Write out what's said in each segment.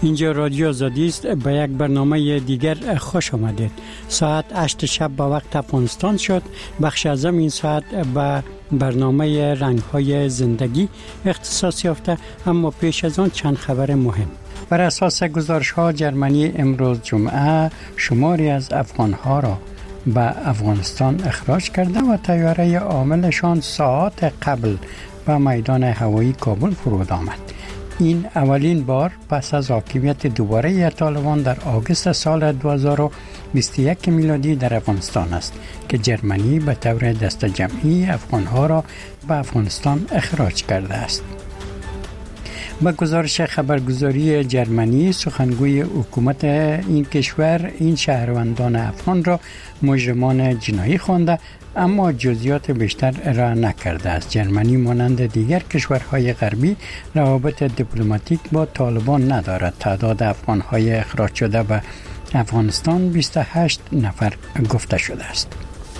اینجا رادیو آزادی است. به یک برنامه دیگر خوش آمدید. ساعت 8 شب به وقت افغانستان شد. بخش ازم این ساعت به برنامه رنگ‌های زندگی اختصاص یافته، اما پیش از آن چند خبر مهم. بر اساس گزارش‌ها جرمنی امروز جمعه شماری از افغان‌ها را به افغانستان اخراج کرده و طیاره عاملشان ساعات قبل به میدان هوایی کابل فرود آمد. این اولین بار پس از حاکمیت دوباره طالبان در آگوست سال 2021 میلادی در افغانستان است که جرمنی به طور دست جمعی افغانها را به افغانستان اخراج کرده است. با گزارش خبرگزاری جرمنی، سخنگوی حکومت این کشور این شهروندان افغان را مجرمان جنایی خوانده، اما جزئیات بیشتر را نکرده است. جرمنی مانند دیگر کشورهای غربی روابط دیپلماتیک با طالبان ندارد. تعداد افغانهای اخراج شده به افغانستان 28 نفر گفته شده است.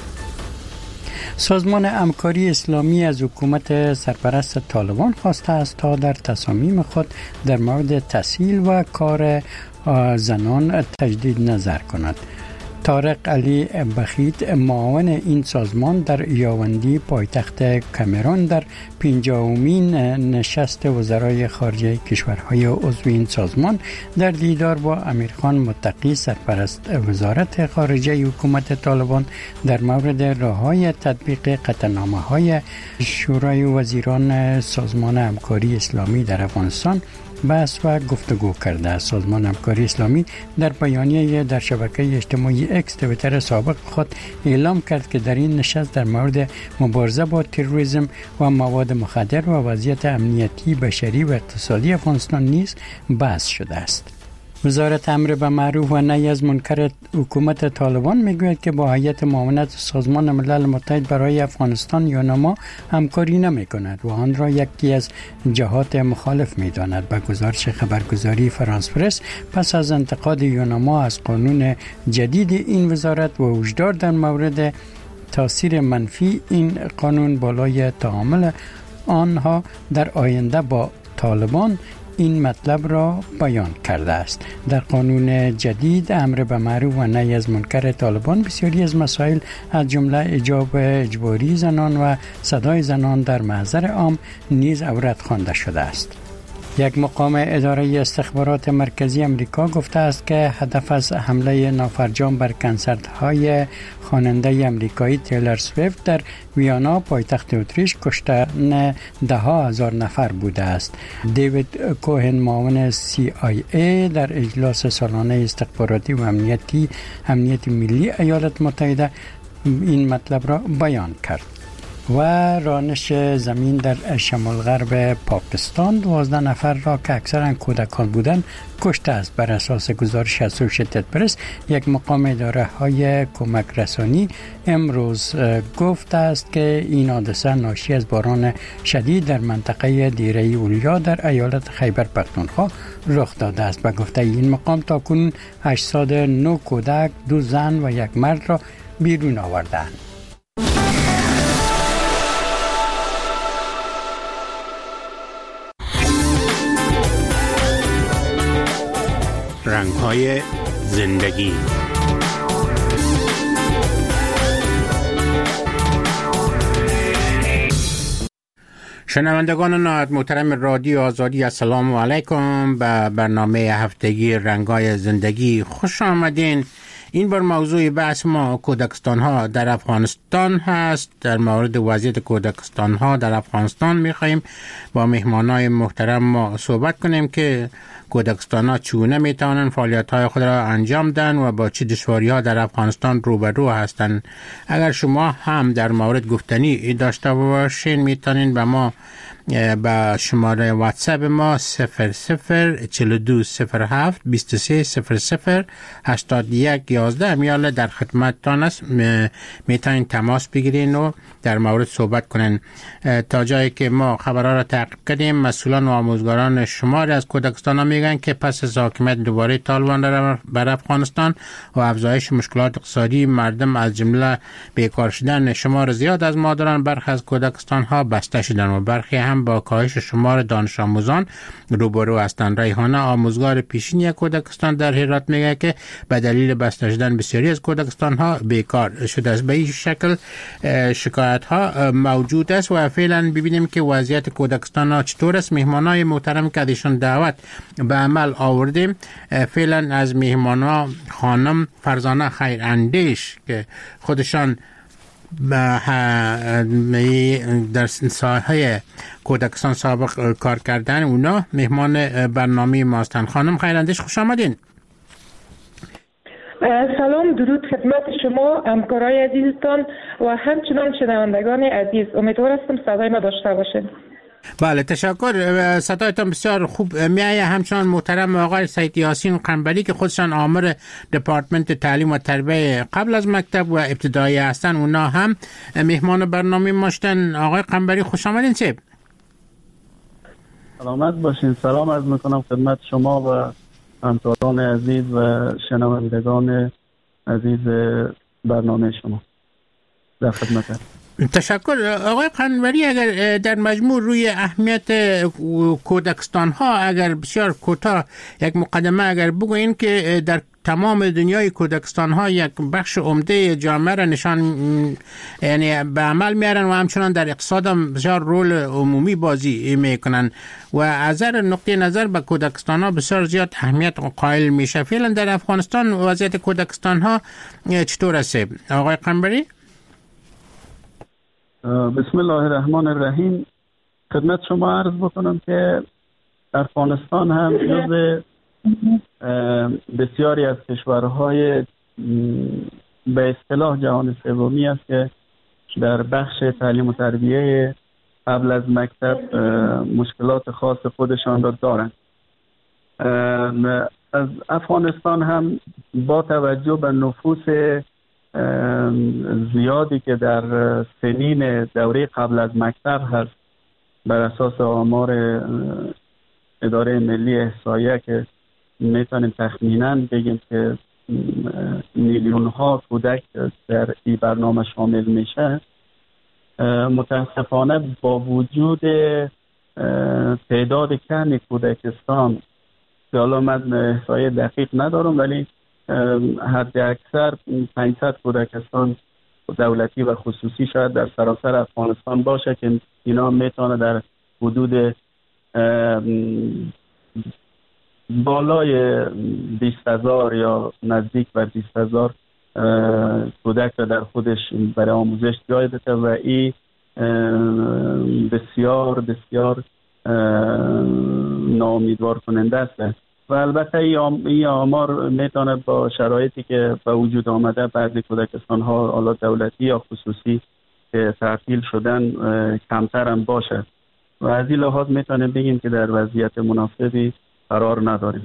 سازمان همکاری اسلامی از حکومت سرپرست طالبان خواسته است تا در تصامیم خود در مورد تسهیل و کار زنان تجدید نظر کند. طارق علی بخیت، معاون این سازمان، در یاوندی پایتخت کامرون در 50مین نشست وزرای خارجه کشورهای عضو این سازمان در دیدار با امیرخان متقی سرپرست وزارت خارجه حکومت طالبان در مورد راه‌های تطبیق قطعنامه‌های شورای وزیران سازمان همکاری اسلامی در افغانستان بحث و گفتگو کرده. سازمان همکاری اسلامی در بیانیه در شبکه اجتماعی اکس توییتر سابق خود اعلام کرد که در این نشست در مورد مبارزه با تروریسم و مواد مخدر و وضعیت امنیتی، بشری و اقتصادی افغانستان نیز بحث شده است. وزارت امر به معروف و نهی از منکر حکومت طالبان میگوید که با هیئت معاونت سازمان ملل متحد برای افغانستان یونما همکاری نمی کند و آن را یکی از جهات مخالف می داند. به گزارش خبرگزاری فرانس پرس، پس از انتقاد یونما از قانون جدید این وزارت و هشدار در مورد تاثیر منفی این قانون بالای تعامل آنها در آینده با طالبان، این مطلب را بیان کرده است. در قانون جدید امر به معروف و نهی از منکر طالبان بسیاری از مسائل از جمله حجاب اجباری زنان و صدای زنان در محضر عام نیز عورت خوانده شده است. یک مقام اداره استخبارات مرکزی امریکا گفته است که هدف از حمله نافرجام بر کنسرت‌های خواننده امریکایی تیلر سویفت در ویانا پایتخت اتریش کشتن 10,000 نفر بوده است. دیوید کوهن، معاون CIA در اجلاس سالانه استخباراتی و امنیت ملی ایالات متحده این مطلب را بیان کرد. و رانش زمین در شمال غرب پاکستان 12 نفر را که اکثرا کودکان بودند کشته است. بر اساس گزارش اسوشیتد پرس، یک مقام اداره های کمک رسانی امروز گفته است که این حادثه ناشی از باران شدید در منطقه دیره اولیا در ایالت خیبر پختونخوا رخ داده است. به گفته این مقام تاکنون 809 کودک، 2 زن و 1 مرد را بیرون آوردند. رنگ‌های زندگی. شنوندگان نهایت محترم رادیو آزادی، السلام علیکم. به برنامه هفتگی رنگ‌های زندگی خوش آمدین. این بار موضوع بحث ما کودکستان ها در افغانستان هست. در مورد وضعیت کودکستان ها در افغانستان میخواییم با مهمانای محترم ما صحبت کنیم که کودکستان ها چگونه میتوانند فعالیت های خود را انجام دهند و با چه دشواری ها در افغانستان روبرو هستند. اگر شما هم در مورد گفتنی داشته باشین میتونین به ما با شماره واتساپ ما 004207 2300 8111 میاله در خدمتتان است. میتونین تماس بگیرین و در مورد صحبت کنین. تا جایی که ما خبرها را تعقیب کردیم، مسئولان و آموزگاران شماری از کودکستان ها میگن که پس از حاکمیت دوباره طالبان در افغانستان و افزایش مشکلات اقتصادی مردم از جمله بیکار شدن شمار زیاد از مادران برخی از کودکستان ها بسته شدن و برخی هم با کاهش شمار دانش آموزان روبرو هستند. ریحانه آموزگار پیشین کودکستان در هرات میگه که به دلیل بسته شدن بسیاری از کودکستان ها بیکار شده است. به این شکل شکایت ها موجود است و فعلا ببینیم که وضعیت کودکستان ها چطور است. مهمانای محترم که ازشون دعوت به عمل آوردیم فعلا از مهمانا خانم فرزانه خیراندیش که خودشان در ساحه کودکستان سابق کار کردن، اونا مهمان برنامه ماستن. خانم خیراندیش خوش آمدین. سلام، درود خدمت شما همکارای عزیزتان و همچنان شنوندگان عزیز. امیدوار هستم صدای ما داشته باشید. بله تشکر، صدایتان بسیار خوب میایه. همچنان محترم آقای سید یاسین قنبری که خودشان آمر دپارتمنت تعلیم و تربیت قبل از مکتب و ابتدایی هستن، اونا هم مهمان برنامه ماشتن. آقای قنبری خوش آمدین. چه سلامت باشین. سلام عرض میکنم خدمت شما و همکاران عزیز و شنوندگان عزیز برنامه شما. در خدمت هستم. تشکر. آقای قنبری، اگر در مجموع روی اهمیت کودکستان ها اگر بسیار کوتاه یک مقدمه اگر بگوین که در تمام دنیای کودکستان ها یک بخش عمده جامعه را نشان، یعنی به عمل میارن و همچنان در اقتصاد هم بسیار رول عمومی بازی میکنن و از نقطه نظر به کودکستان ها بسیار زیاد اهمیت قائل میشه. فعلا در افغانستان وضعیت کودکستان ها چطور است آقای قنبری؟ بسم الله الرحمن الرحیم. خدمت شما عرض بکنم که افغانستان هم جز بسیاری از کشورهای به اصطلاح جهان سومی است که در بخش تعلیم و تربیه قبل از مکتب مشکلات خاص خودشان را دارند. از افغانستان هم با توجه به نفوس زیادی که در سنین دوره قبل از مکتب هست، بر اساس آمار اداره ملی احصایه که میتونیم تخمینا بگیم که میلیون ها کودک در این برنامه شامل میشه، متاسفانه با وجود تعداد کمی کودکستان که حالا من احصایه دقیق ندارم ولی حد اکثر 500 کودکستان دولتی و خصوصی شاید در سراسر افغانستان باشه که اینا میتونه در حدود بالای 20,000 یا نزدیک بر 20,000 کودک را در خودش برای آموزش جای بده و این بسیار بسیار ناامیدوار کننده است. و البته این آمار میتونه با شرایطی که به وجود آمده بعضی کودکستان ها حالا دولتی یا خصوصی که تعطیل شدن کمتر هم باشه و از این لحاظ میتونیم بگیم که در وضعیت مناسبی قرار نداریم.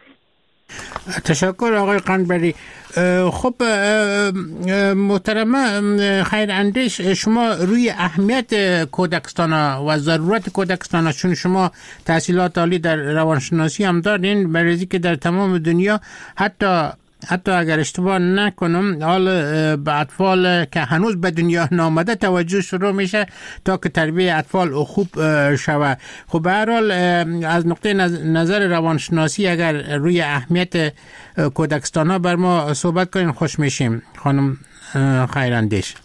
تشکر آقای قنبری. خب محترمه خیراندیش، شما روی اهمیت کودکستان و ضرورت کودکستان، چون شما تحصیلات عالی در روانشناسی هم دارین، برای که در تمام دنیا حتی اگر اشتباه نکنم حال به اطفال که هنوز به دنیا نامده توجه شروع میشه تا که تربیت اطفال خوب شود. خب به هر حال از نقطه نظر روانشناسی اگر روی اهمیت کودکستان ها بر ما صحبت کنین خوش میشیم. خانم خیراندیش.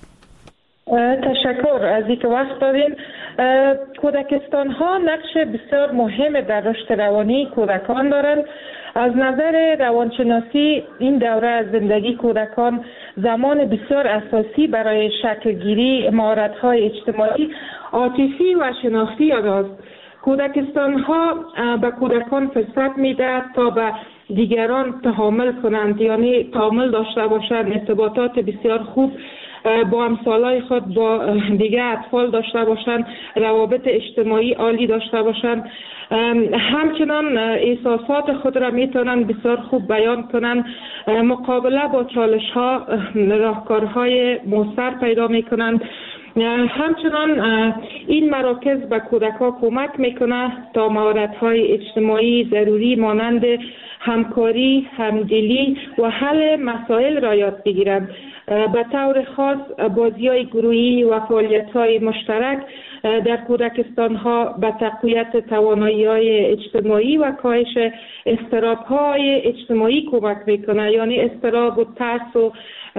تشکر از اینکه وقت دادین. کودکستان ها نقش بسیار مهم در رشد روانی کودکان دارند. از نظر روانشناسی این دوره از زندگی کودکان زمان بسیار اساسی برای شکل گیری مهارت‌های اجتماعی، عاطفی و شناختی است. کودکستان ها به کودکان فرصت می‌دهد تا به دیگران تحامل کنند، یعنی تعامل داشته باشند، ارتباطات بسیار خوب با همسالای خود با دیگر اطفال داشته باشند، روابط اجتماعی عالی داشته باشند، همچنان احساسات خود را میتونن بسیار خوب بیان کنن، مقابله با چالش ها راهکارهای موثر پیدا میکنند همچنان این مراکز به کودکان کمک میکنه تا مهارت‌های اجتماعی ضروری مانند همکاری، همدلی و حل مسائل را یاد بگیرند. به طور خاص بازی‌های گروهی و فعالیت‌های مشترک در کودکستان‌ها به تقویت توانایی‌های اجتماعی و کاهش اضطراب‌های اجتماعی کمک میکنه. یعنی اضطراب و ترس و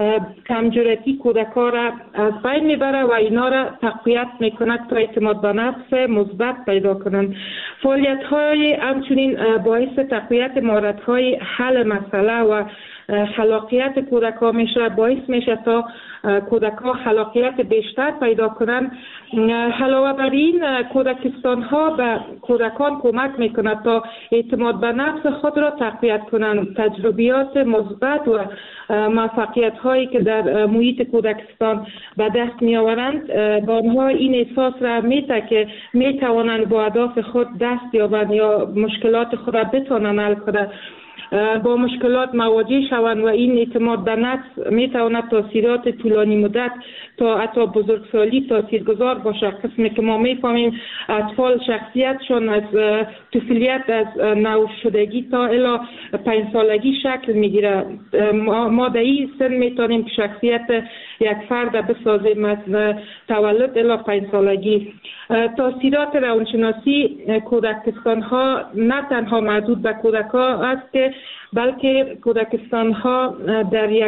کمجرتی کودکان را از بین میبره و اینا را تقویت میکنه تا اعتماد به نفس مثبت پیدا کنند. فعالیت‌های همچنین باعث تقویت مهارت‌های حل مسئله و خلاقیت کودکان میشه، باعث میشه تا کودکان خلاقیت بیشتر پیدا کنند. علاوه بر این کودکستان ها به کودکان کمک میکنه تا اعتماد به نفس خود را تقویت کنند. تجربیات مثبت و موفقیت هایی که در محیط کودکستان به دست می آورند با آنها این احساس را میده که می توانند با اهداف خود دست یابند یا مشکلات خود را بتوانند حل کنند. با مشکلات مواجه شوند و این اعتماد به نفس می تواند تاثیرات طولانی مدت تا حتی بزرگسالی تاثیرگذار باشه. قسمی که ما می فهمیم اطفال شخصیتشون از طفولیت از نوشدگی تا الی 5 سالگی شکل می گیره. ما در این سن می توانیم که شخصیت یک فرد بسازیم از تولد الی 5 سالگی. تاثیرات روانشناسی کودکستان ها نه تنها محدود به کودکان است که بلکه کودکستان ها در یک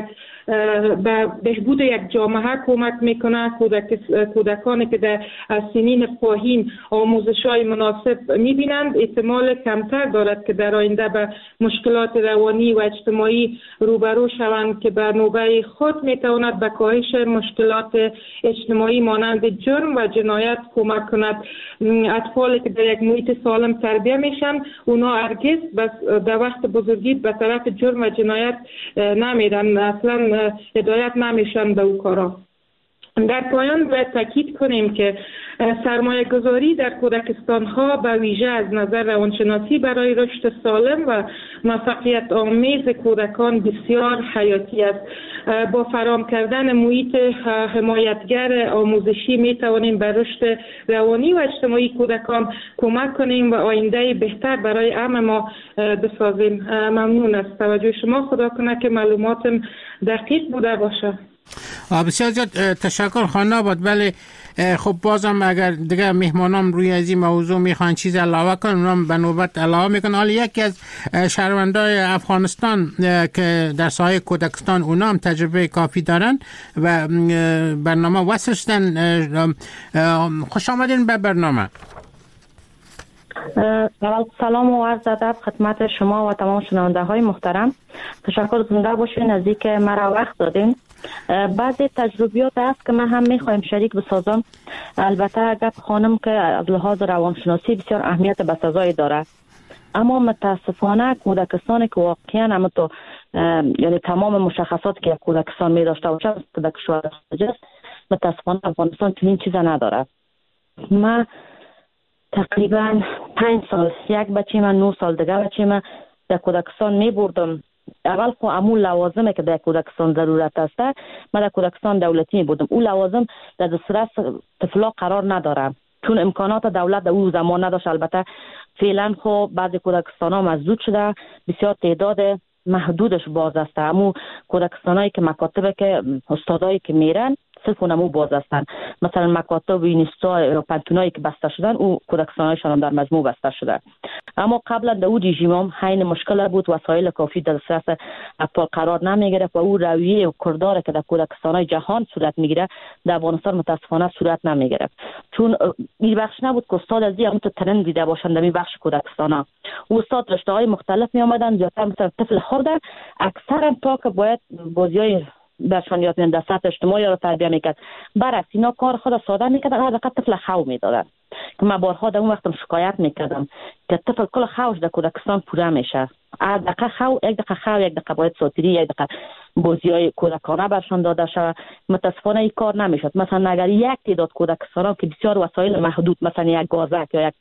به بهبود یک جامعه کمک میکنه. کودکانی که در سنین پایین آموزش های مناسب میبینند احتمال کمتر دارد که در آینده به مشکلات روانی و اجتماعی روبرو شوند که به نوبه خود میتواند به کاهش مشکلات اجتماعی مانند جرم و جنایت کمک کند. اطفالی که در یک محیط سالم تربیت میشن اونا هرگز در وقت بزرگی به طرف جرم و جنایت نمیرن، اصلا هدایت نمیشن به او کارا. در پایان باید تاکید کنیم که سرمایه گذاری در کودکستان ها به ویژه از نظر روانشناسی برای رشد سالم و موفقیت آمیز کودکان بسیار حیاتی است. با فراهم کردن محیط حمایتگر آموزشی می توانیم به رشد روانی و اجتماعی کودکان کمک کنیم و آینده بهتر برای همه ما بسازیم. ممنون از توجه شما. خدا کنه که معلوماتم دقیق بوده باشه. بسیار زیاد تشکر خانم آباد. ولی خب بازم اگر دیگه مهمانام روی از این موضوع میخوان چیز علاوه کنن اونم به نوبت علاوه میکنن. حالا یکی از شهروندای افغانستان که در ساحه کودکستان اونا هم تجربه کافی دارن و برنامه وصلشتن. خوش آمدین به برنامه. اول سلام و عرض ادب خدمت شما و تمام شنونده های محترم. تشکر، زنده باشین از اینکه مرا وقت دادین. بعضی تجربیات هست که من هم میخوایم شریک بسازم. البته گپ خانم که از لحاظ روانشناسی بسیار اهمیت بسزایی داره، اما متاسفانه کودکستانی که واقعا هم تو یعنی تمام مشخصات که کودکستان می داشته باشه کودک شوهر متاسفانه افغانستان چنین چیزا نداره. من تقریبا 5 سال یک بچه من 9 سال دیگه بچه من در کودکستان می بردم. اول خو امون لوازمه که در کودکستان ضرورت است من در کودکستان دولتی می بودم. اون لوازم در دسترس طفلا قرار نداره چون امکانات دولت در اون زمان نداشت. البته فعلا خو بعضی کودکستان ها مسدود شده، بسیار تعداد محدودش باز است. امو کودکستانایی که مکاتبه که استادایی که میرن صرف اونمو باز هستن. مثلا مکاتب و اینستا و پنتونایی که بسته شدن او کودکستانایشان در مجموع بسته شده. اما قبلا در اون رژیم هم حین مشکل بود، وسایل کافی در دسترس اطفال قرار نمیگرفت و او رویه و کردار که در کودکستانای جهان صورت میگیره در افغانستان متاسفانه صورت نمیگرفت. چون این بخش نبود که استاد از این تو ترند دیده باشن در این بخش کودکستانا. استاد رشته‌های مختلف می آمدن، زیادتر مثلا طفل خرد اکثرا تا که باید بازیای برشان یاد میدن در سطح اجتماعی را تربیه میکرد، برعکس اینا کار خود ساده میکردن، حداقل طفل خو میدادن. که من بارها در اون وقتم شکایت میکردم که طفل کل خوش در کودکستان پوره میشه. دقیقه خو، یک دقیقه خو، یک دقیقه باید ساتیری، یک دقیقه بازیای کودکانه برشان داده شود. متاسفانه این کار نمیشد. مثلا اگر یک تعداد کودکستان که بسیار وسایل محدود، مثلا یک گازک یا یک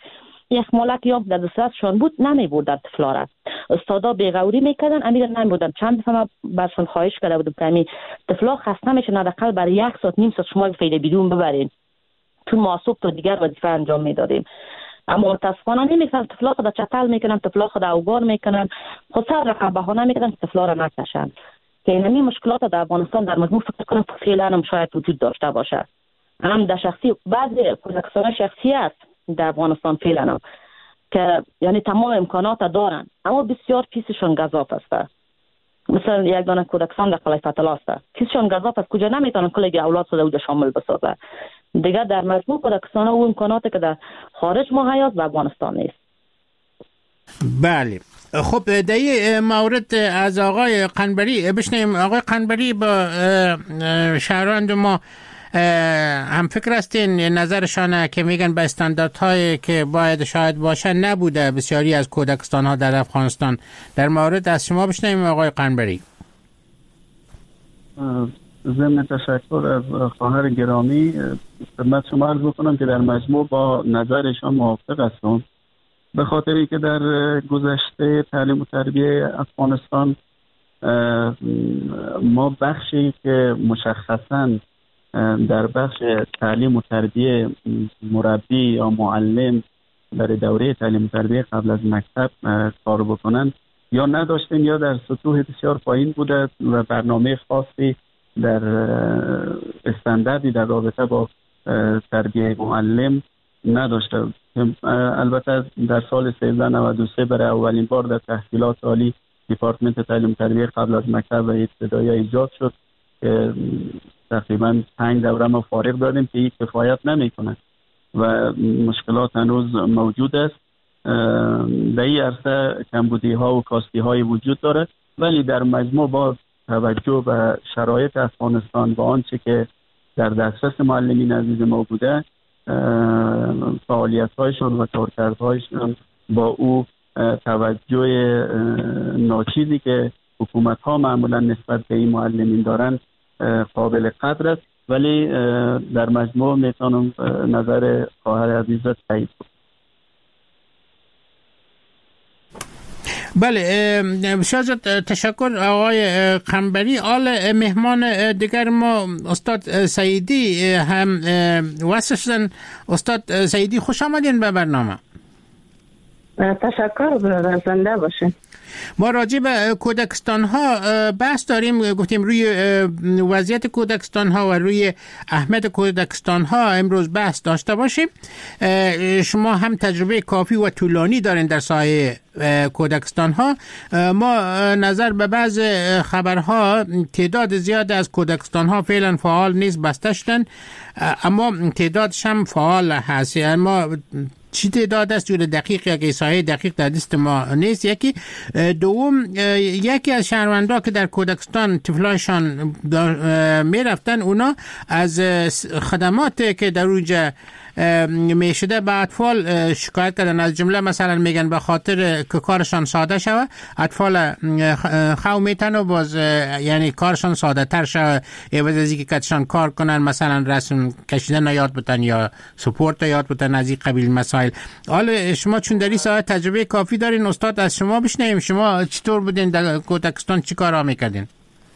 یک مالک یا در دسترسشان بود نمی بردن طفلا را. استادا بیغوری میکردن، امیر نمی بردن. چند دفعه من برشان خواهش کرده بودم که امی طفلا خسته میشه، حداقل برای 1 ساعت نیم ساعت شما فعل بدون ببرین، چون ما صبح تا دیگر وظیفه انجام میدادیم. اما متاسفانه نمیکنن، طفلا خود چتل میکنن، طفلا خود اوگار میکنن، خود سر رقم بهانه میکنن که طفلا را نکشن. که اینمی مشکلات در افغانستان در مجموع فکر کنم فعلا هم شاید وجود داشته باشه. هم در شخصی بعضی کودکستان شخصی است در افغانستان فعلا هم که یعنی تمام امکانات دارن، اما بسیار فیسشون گزاف است. مثلا یک دانه کودکستان در قلعه فتح الله است، فیسشون گزاف است، کجا نمیتونن کلی اولاد خود اونجا شامل بسازه. دیگه در مجموع کودکستان و امکاناتی که در خارج مهیا است و افغانستان نیست. بله. خب در این مورد از آقای قنبری بشنیم. آقای قنبری با شهروند ما هم فکر هستین نظرشانه که میگن به استانداردهایی که باید شاید باشه نبوده بسیاری از کودکستان ها در افغانستان. در مورد از شما بشنیم آقای قنبری. ضمن تشکر از خواهر گرامی خدمت شما عرض بکنم که در مجموع با نظرشان موافق هستم، به خاطری که در گذشته تعلیم و تربیه افغانستان ما بخشی که مشخصاً در بخش تعلیم و تربیه مربی یا معلم برای دوره تعلیم و تربیه قبل از مکتب کار بکنن یا نداشتیم یا در سطوح بسیار پایین بوده و برنامه خاصی در استانداردی در رابطه با تربیه معلم نداشته. البته در سال 1393 برای اولین بار در تحصیلات عالی دیپارتمنت تعلیم و تربیه قبل از مکتب و ابتدایی ایجاد شد که تقریبا 5 دوره ما فارغ دادیم که این کفایت نمیکنه و مشکلات هنوز موجود است. در این عرصه کمبودی ها و کاستی های وجود داره، ولی در مجموع با توجه به شرایط افغانستان و آنچه که در دسترس معلمین عزیز ما بوده، فعالیت هایشون و کارکردهایشون با او توجه ناچیزی که حکومت ها معمولا نسبت به این معلمین دارن قابل قدر است، ولی در مجموع میتونم نظر خواهر عزیز تایید کنم. بله بسیار تشکر آقای قنبری. آل مهمان دیگر ما استاد سعیدی هم وصل شدن. استاد سعیدی خوش آمدین به برنامه. تشکر برادر، زنده باشین. ما راجع به کودکستان ها بحث داریم، گفتیم روی وضعیت کودکستان ها و روی اهمیت کودکستان ها امروز بحث داشته باشیم. شما هم تجربه کافی و طولانی دارین در سایه کودکستان ها. ما نظر به بعض خبرها تعداد زیاد از کودکستان ها فعلا فعال نیست، بسته شدن، اما تعدادش هم فعال هست. اما چی تعداد است جور دقیق یا احصایه دقیق در دست ما نیست. یکی دوم، یکی از شهروندان که در کودکستان طفلایشان می رفتن، اونا از خدمات که در اونجا می شده به اطفال شکایت کردن. از جمله مثلا میگن به خاطر که کارشان ساده شوه اطفال خو میتن و باز یعنی کارشان ساده تر شوه، عوض از اینکه کتشان کار کنن مثلا رسم کشیدن یاد بتن یا سپورت یاد بتن از این قبیل مسائل. حالا شما چون در این ساحه تجربه کافی دارین، استاد از شما بشنویم. شما چطور بودین در کودکستان، چی کارا میکردین؟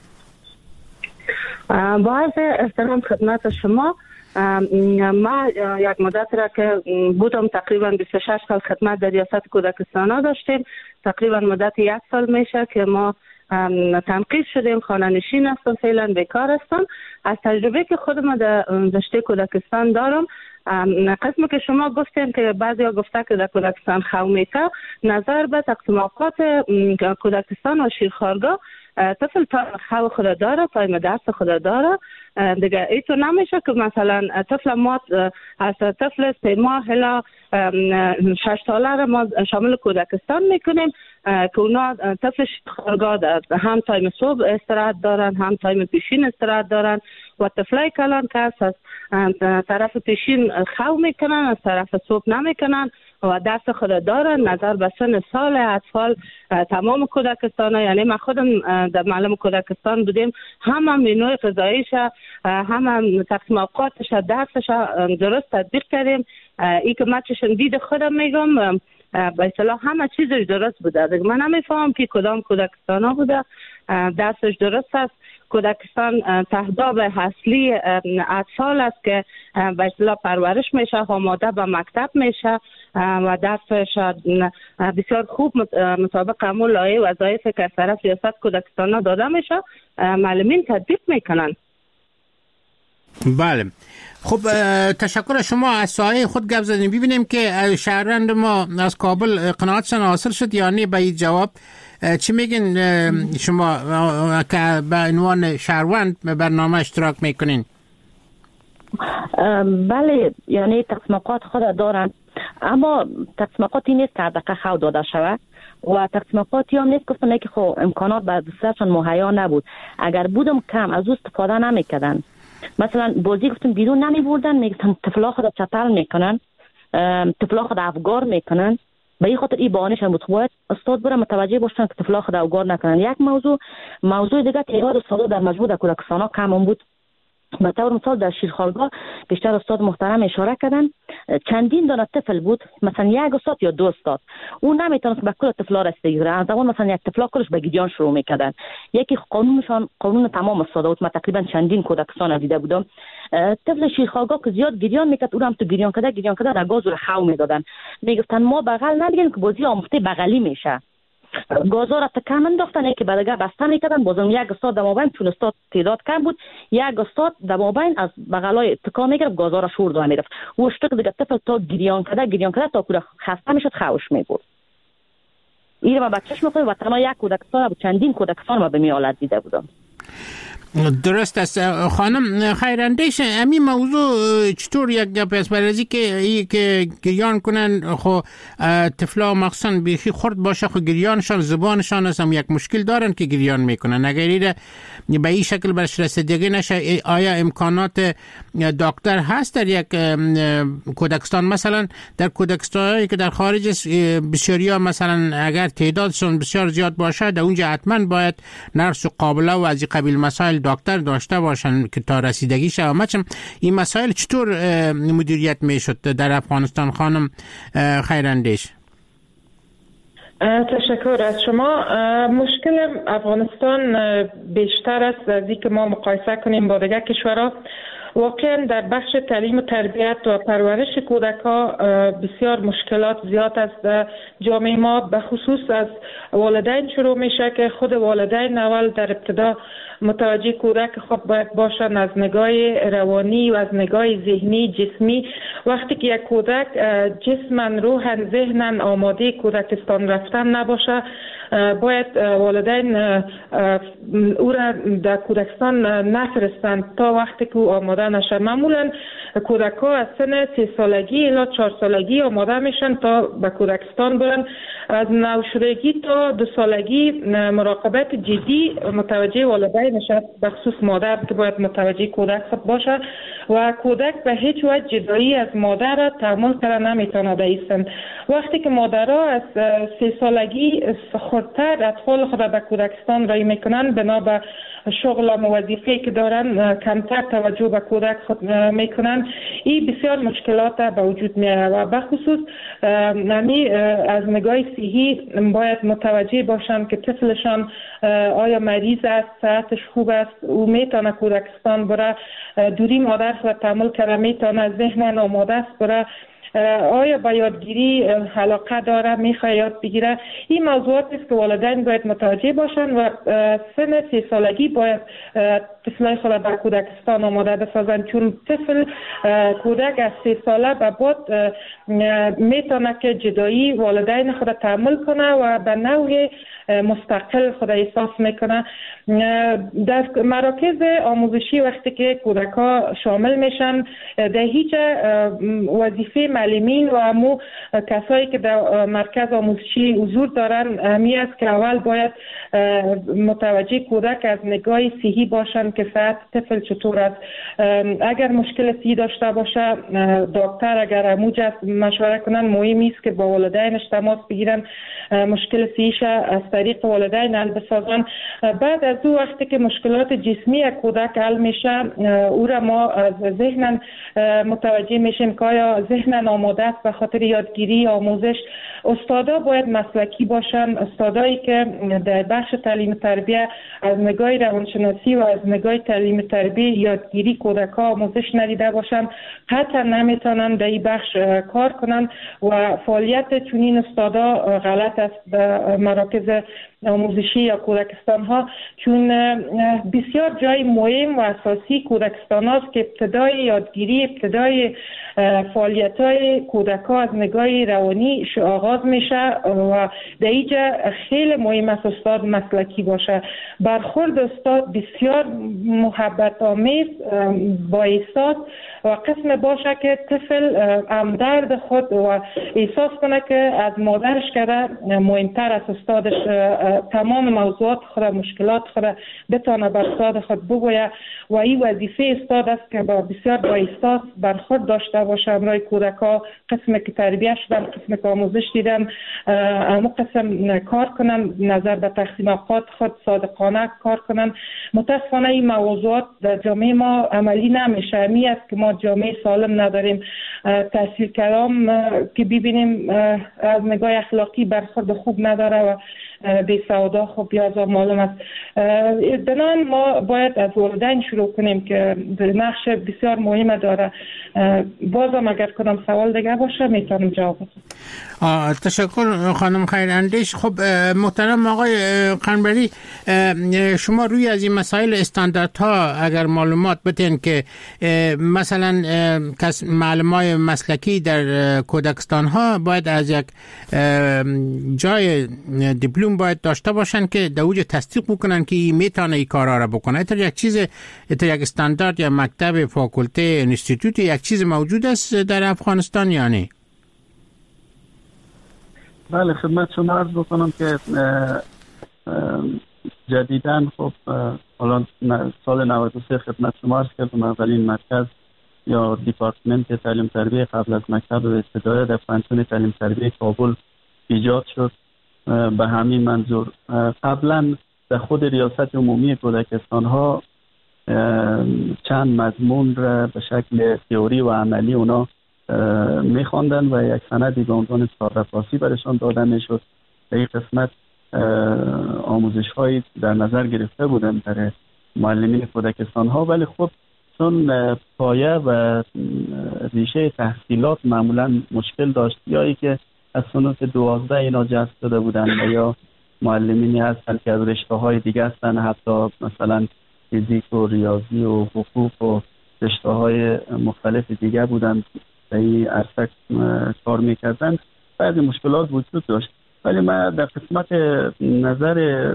با عرض احترام خدمت شما، ما یک مدت را که بودم تقریبا 26 سال خدمت در ریاست کودکستان ها داشتیم. تقریبا مدت 1 سال میشه که ما تنقیب شدیم، خانه نشین هستم، فعلا بیکار هستم. از تجربه که خودم در رشته کودکستان دارم، قسمی که شما گفتین که بعضی ها گفته که در کودکستان خو میته، نظر به تقسیم اوقات کودکستان و شیرخوارگاه، طفل تا خو خود داره، تایم درس خود داره. دیگه ایتو نمیشه که مثلا طفل ما از طفل 3 ماه الی 6 ساله را ما شامل کودکستان میکنیم که اونا طفل شیرخوارگاه دارن، هم تایم صبح استراحت دارن، هم تایم پیشین استراحت دارن و طفلای کلان که از طرف پیشین خو میکنن، از طرف صبح نمیکنن و درس خود دارن. نظر به سن سال اطفال تمام کودکستان ها، یعنی ما خودم در معلم کودکستان بودیم، همه منوی غذاییش، همه تقسیم اوقاتش، درسش درست تطبیق کردیم. ای که من چشم دید خودم میگم به اصطلاح همه چیزش درست بوده. دیگه من نمیفهم که کدام کودکستان ها بوده درسش درست است. کودکستان تهداب اصلی اطفال است که به اصطلاح پرورش میشه، آماده به مکتب میشه و درسش بسیار خوب مطابق همون لایحه وظایف که از طرف ریاست کودکستان ها داده میشه معلمین تطبیق میکنن. بله، خب تشکر شما. از سایه خود گپ زدیم. ببینیم که شهروند ما از کابل قناعتشان حاصل شد یا نه؟ به این جواب چی میگین شما که به عنوان شهروند برنامه اشتراک میکنین؟ بله، یعنی تقسیمات خود دارن، اما تقسیماتی نیست که دقیقه خو داده شود و تقسیماتی هم نیست گفتن که خب امکانات به دستشان مهیا نبود. اگر بودم کم از او استفاده نمیکردن. مثلا بازی گفتم بیرون نمی بردن، میگفتن طفلا خود چتل میکنن، طفلا خود افگار میکنن. به این خاطر این بهانه‌ش بود باید استاد بره متوجه باشن که طفلا خود افگار نکنن. یک موضوع دیگه تعداد استادا در مجموع کودکستان ها کم بود. به طور مثال در شیرخوارگاه بیشتر استاد محترم اشاره کردن چندین دانه طفل بود، مثلا یک استاد یا دو استاد، اون نمیتونست به کل طفلا رسیدگی کنه. از اون مثلا یک طفلا کلش به گریان شروع میکردن. یکی قانون تمام استادا بود. من تقریبا چندین کودکستان دیده بودم. طفل شیرخوارگاه که زیاد گریان میکرد، اونم تو گریان کرده در گاز رو خو میدادن. میگفتن ما بغل نمیگیم که بازی آموخته بغلی میشه. گازا را تکم انداختن که بعد بسته میکردن. بازم یک استاد در مابین، چون استاد تعداد کم بود، یک استاد در مابین از بغلای تکان میگرفت، گازا را شور دو میرفت. و اشتق دیگه طفل تا گریان کرده تا کود خسته میشد خوش میبرد. این رو بچهش میخواد و تنها یک کودکستان و چندین کودکستان رو به می حالت دیده بودم. درست است خانم خیراندیش. همین موضوع چطور یک گپ است؟ برای که گریان کنن، خو طفلا مخصوصا بیخی خورد باشه، خو گریانشان زبانشان هم یک مشکل دارن که گریان میکنن. اگر به این شکل برش رسیدگی نشه، آیا امکانات دکتر هست در یک کودکستان؟ مثلا در کودکستانی که در خارج بسیاری ها، مثلا اگر تعدادشون بسیار زیاد باشه، در اونجا حتما باید نرس و قابله و از این قبیل مسائل دکتر داشته باشن که تا رسیدگی شه. این مسائل چطور مدیریت میشد در افغانستان خانم خیراندیش؟ تشکر از شما. مشکل افغانستان بیشتر است از اینکه ما مقایسه کنیم با دیگر کشورها. واقعا در بخش تعلیم و تربیت و پرورش کودک‌ها بسیار مشکلات زیاد است. جامعه ما به خصوص از والدین شروع میشه که خود والدین اول در ابتدا متوجه کودک خود باید باشن از نگاه روانی و از نگاه ذهنی جسمی. وقتی که یک کودک جسماً روحاً ذهناً آماده کودکستان رفتن نباشه، باید والدین او را در کودکستان نفرستند تا وقتی که آماده نشه. معمولا کودک ها از سن 3 سالگی الی 4 سالگی آماده میشن تا به کودکستان برن. از نوشدگی تا 2 سالگی مراقبت جدی متوجه والدین نشه، به خصوص مادر که باید متوجه کودک باشه و کودک به هیچ وجه جدایی از مادر را تحمل کردن نمیتونه ایستن. وقتی که مادرها از 3 سالگی خودتر اطفال خود به کودکستان رای میکنن، بنا به شغل و وظیفه‌ای که دارن کمتر توجه به کودک خود میکنن، این بسیار مشکلات به وجود میاره و به خصوص از نگاه صحی باید متوجه باشن که طفلشان آیا مریض است، صحتش خوب است، او میتونه کودکستان بره، دوری مادر خود تحمل کرده، میتونه ذهن آماده است بره، آیا به یادگیری علاقه داره، میخواد یاد بگیره. این موضوعات است که والدین باید متوجه باشن و سن 3 سالگی باید طفلای خود به کودکستان آماده بسازن، چون طفل کودک از 3 ساله به بعد میتونه که جدایی والدین خود تحمل کنه و به نوع مستقل خود احساس میکنه. در مراکز آموزشی وقتی که کودک ها شامل میشن، در هیچ وظیفه معلمین و کسایی که در مرکز آموزشی حضور دارن همی است که اول باید متوجه کودک از نگاه صحی باشن که صحت طفل چطور است. اگر مشکل صحی داشته باشه دکتر اگر موجه مشوره کنن، مهم است که با والدینش تماس بگیرن، مشکل صحیش از طریق والدین حل بسازن. بعد از او وقتی که مشکلات جسمی کودک حل میشه، او را ما از ذهن متوجه میشیم که آیا ذهن آماده است به خاطر یادگیری آموزش. استادا باید مسلکی باشن، استادایی که در بخش تعلیم تربیه از نگاه روانشناسی و از نگاه تعلیم تربیه یادگیری کودک آموزش ندیده باشن حتی نمیتونن در این بخش کار کنن و فعالیت چنین استادا غلط است به مراکز آموزشی یا کودکستان ها، چون بسیار جای مهم و اساسی کودکستان هاست که ابتدای یادگیری، ابتدای فعالیت های کودک ها از نگاه روانی آغاز میشه و در اینجا خیلی مهم است استاد مسلکی باشه. برخورد استاد بسیار محبت آمیز با احساس و قسم باشه که طفل همدرد خود و احساس کنه که از مادرش کرده مهمتر از استادش تمام موضوعات خود، مشکلات خود بتانه بر استاد خود بگویه و این وظیفه استاد است که بسیار با احساس برخورد داشته باشه امروی کودکا. قسم که تربیه شدن، قسم که آموزش دیدن، همون قسم کار کنن، نظر به تقسیم اوقات خود صادقانه کار کنن. متاسفانه این موضوعات در جامعه ما عملی نمیشه. همی است که ما جامعه سالم نداریم. تحصیل کلام که ببینیم از نگاه اخلاقی برخورد خوب نداره و بی سوادا خب بیازا معلوم است. بنان ما باید از والدین شروع کنیم که نقش بسیار مهم داره. بازم اگر کنم سوال دیگه باشه میتونم جواب بدم. تشکر خانم خیراندیش. خب محترم آقای قنبری، شما روی از این مسائل استانداردها اگر معلومات بدین که مثلا معلمای مسلکی در کودکستان ها باید از یک جای دیپلم باید داشته باشن که در اوج تصدیق بکنن که میتونه این کارا را بکنه. ایتر یک چیز، ایتر یک استاندارد یا مکتب، فاکولته، انستیتوت، یک چیز موجود است در افغانستان یا نه؟ بله، خدمت شما عرض بکنم که جدیداً خب حالا سال 93 خدمت شما عرض کردم اولین مرکز یا دیپارتمنت تعلیم تربیه قبل از مکتب ابتدایی در پانتون تعلیم تربیه کابل ایجاد شد. به همین منظور قبلا در خود ریاست عمومی کودکستان ها چند مضمون را به شکل تئوری و عملی اونا میخواندن و یک سندی به عنوان ساررفاسی برشان داده میشد. در این قسمت آموزش هایی در نظر گرفته بودن در معلمین کودکستان ها، ولی خب چون پایه و ریشه تحصیلات معمولا مشکل داشت، یا ای که از صنف 12 اینا جذب شده بودن و یا معلمینی هستن که از رشته های دیگه هستن، حتی مثلا فیزیک و ریاضی و حقوق و رشته های مختلف دیگه بودن در این عرصه کار میکردن، بعضی مشکلات وجود داشت. ولی من در قسمت نظر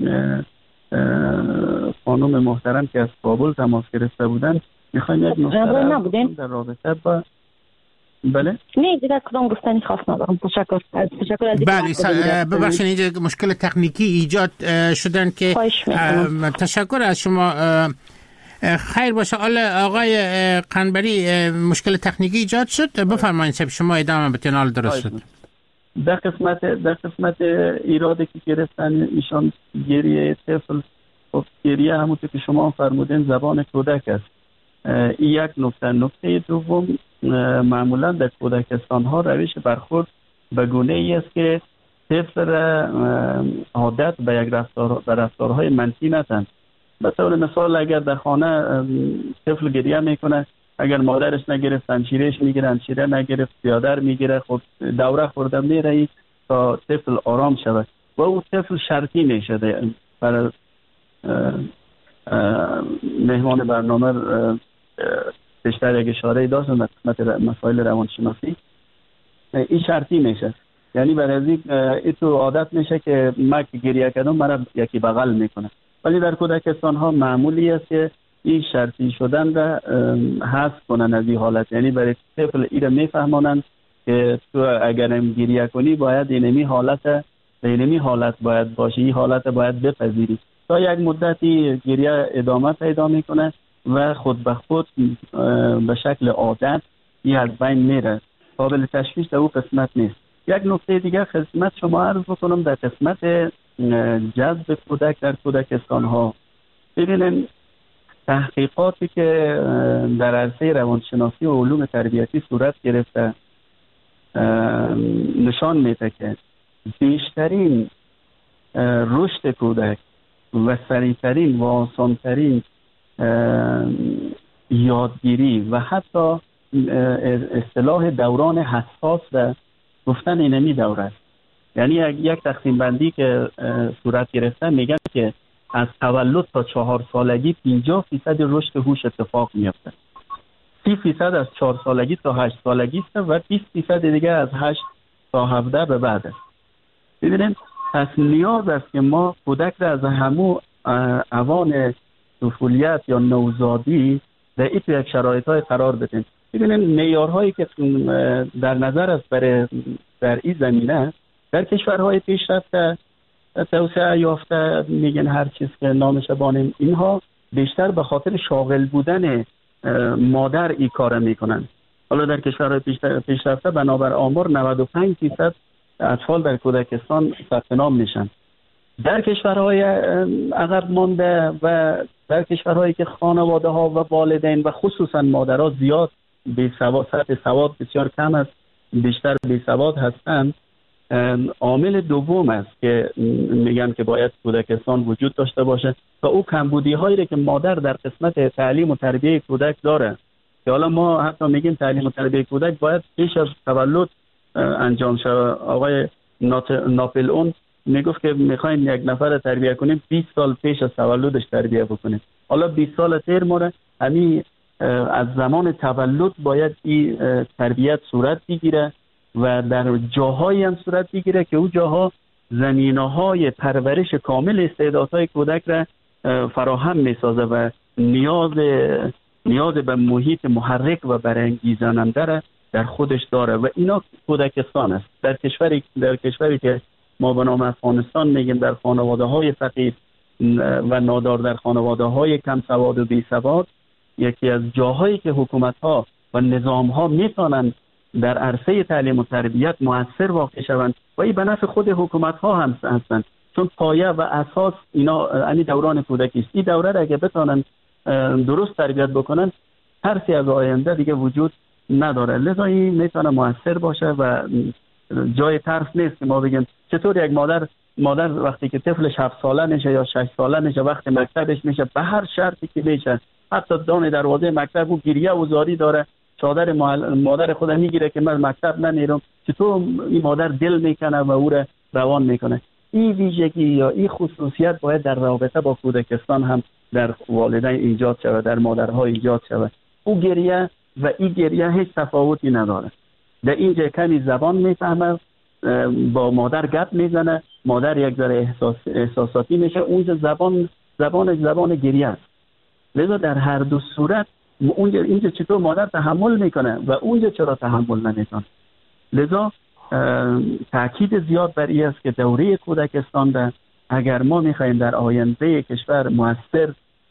خانم محترم که از کابل تماس گرفته بودن میخوایم یک نکته در رابطه با بله؟ نه دیگه کدام گفتنی خاص ندارم. تشکر از بله، ببخشید اینجا مشکل تکنیکی ایجاد شدن که تشکر از شما. خیر باشه. آقای قنبری، مشکل تکنیکی ایجاد شد، بفرمایید شما ادامه بدین. حال درست شد. در قسمت ایرادی که گرفتن ایشان گریه طفل، خب گریه همونطور که شما فرمودین زبان کودک است. این یک نکته دوم، معمولا در کودکستان ها روش برخورد به گونه ای است که طفل را عادت به یک رفتارهای منفی ندن. به طور مثال اگر در خانه طفل گریه میکنه، اگر مادرش نگرفت شمشیرش میگیره، شمشیره نگرفت پیادر میگیره، خب دوره خورده میره تا طفل آرام شود و او طفل شرطی میشده. برای مهمان برنامه بیشتر یک اشاره داشتن در قسمت مسائل روانشناسی، این شرطی میشه. یعنی برای این تو عادت میشه که من که گریه کردم مرا یکی بغل میکنه. ولی در کودکستان ها معمولی است که این شرطی شدن را حذف کنن از این حالت. یعنی برای طفل این را میفهمانند که تو اگرم گریه کنی باید اینمی حالت باید باشه، این حالت باید بپذیری. تا یک مدتی گریه ادامه پیدا میکنه و خود به خود به شکل عادت این از بین میره، قابل تشخیص در اون قسمت نیست. یک نکته دیگه خدمت شما عرض بکنم در قسمت جذب کودک در کودکستان ها. ببینید تحقیقاتی که در عرصه روانشناسی و علوم تربیتی صورت گرفته نشان میده که بیشترین رشد کودک و سریعترین و آسانترین یادگیری و حتی اصطلاح دوران حساس و گفتن اینمی دوره است. یعنی یک تقسیم بندی که صورت گرفته میگن که از تولد تا 4 سالگی 50% رشد هوش اتفاق میفته، 30% از 4 سالگی تا 8 سالگی است و 20% دیگه از 8 تا 17 به بعد است. ببینید پس نیاز است که ما کودک را از همون اوان طفولیت یا نوزادی در این یک شرایط‌های قرار بدیم. ببینید معیارهایی که در نظر است در این زمینه در کشورهای پیشرفته توسعه یافته میگن هر چیز که نامش بانیم، اینها بیشتر به خاطر شاغل بودن مادر این کار میکنن. حالا در کشورهای پیشرفته بنابر آمار 95% اطفال در کودکستان ثبت نام میشن. در کشورهای عقب مانده و در کشورهایی که خانواده ها و والدین و خصوصا مادرها زیاد سطح سواد بسیار کم است، بیشتر بیسواد هستند، عامل دوم است که میگن که باید کودکستان وجود داشته باشه و او کمبودی هایی که مادر در قسمت تعلیم و تربیه کودک داره، که حالا ما حتی میگیم تعلیم و تربیه کودک باید پیش از تولد انجام شود. آقای ناپل اون میگفت که میخوایم یک نفر تربیه کنیم 20 سال پیش از تولدش تربیه بکنیم. حالا 20 سال تیر مونه، همین از زمان تولد باید این تربیت صورت بگیره و در جاهایی هم صورت بگیره که او جاها زمینه‌های پرورش کامل استعدادهای کودک را فراهم میسازه و نیاز به محیط محرک و برانگیزاننده را در خودش داره و اینا کودکستان است. در کشوری که ما به نام افغانستان میگیم، در خانواده‌های فقیر و نادار، در خانواده‌های کم سواد و بی سواد، یکی از جاهایی که حکومت‌ها و نظام‌ها میتونن در عرصه تعلیم و تربیت مؤثر واقع شوند و این به نفع خود حکومت‌ها هم هستند، چون پایه و اساس اینا یعنی دوران کودکی است. این دوره را اگه بتونن درست تربیت بکنن، ترسی از آینده دیگه وجود نداره. لذا این میتونه مؤثر باشه و جای ترس نیست که ما بگیم چطور یک مادر وقتی که طفلش 7 ساله میشه یا 6 ساله میشه، وقتی مکتبش میشه، به هر شرطی که میشه، حتی دان دروازه مکتب و گریه و زاری داره، چادر مادر خودم میگیره که من مکتب نمیرم، چطور این مادر دل میکنه و او را روان میکنه. این ویژگی یا این خصوصیت باید در رابطه با کودکستان هم در والدین ایجاد شود، در مادرها ایجاد شود. او گریه و این گریه هیچ تفاوتی نداره. در اینجا کمی زبان میفهمه، با مادر گپ میزنه، مادر یک ذره احساساتی میشه، اونجا زبان گریه است. لذا در هر دو صورت اینجا چطور مادر تحمل میکنه و اونجا چرا تحمل نمیکنه. لذا تاکید زیاد بر این است که دوره کودکستان ده، اگر ما میخوایم در آینده کشور مؤثر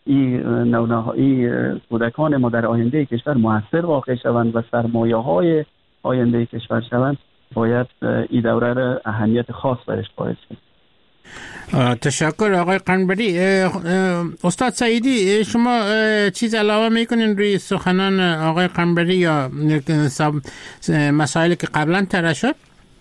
کودکان ما در آینده کشور مؤثر واقع شوند و سرمایه های آینده کشور شوند، باید این دوره را اهمیت خاص برش قائل شد. تشکر آقای قنبری. استاد سعیدی، شما چیز علاوه میکنین روی سخنان آقای قنبری یا مسائلی که قبلا طرح شد؟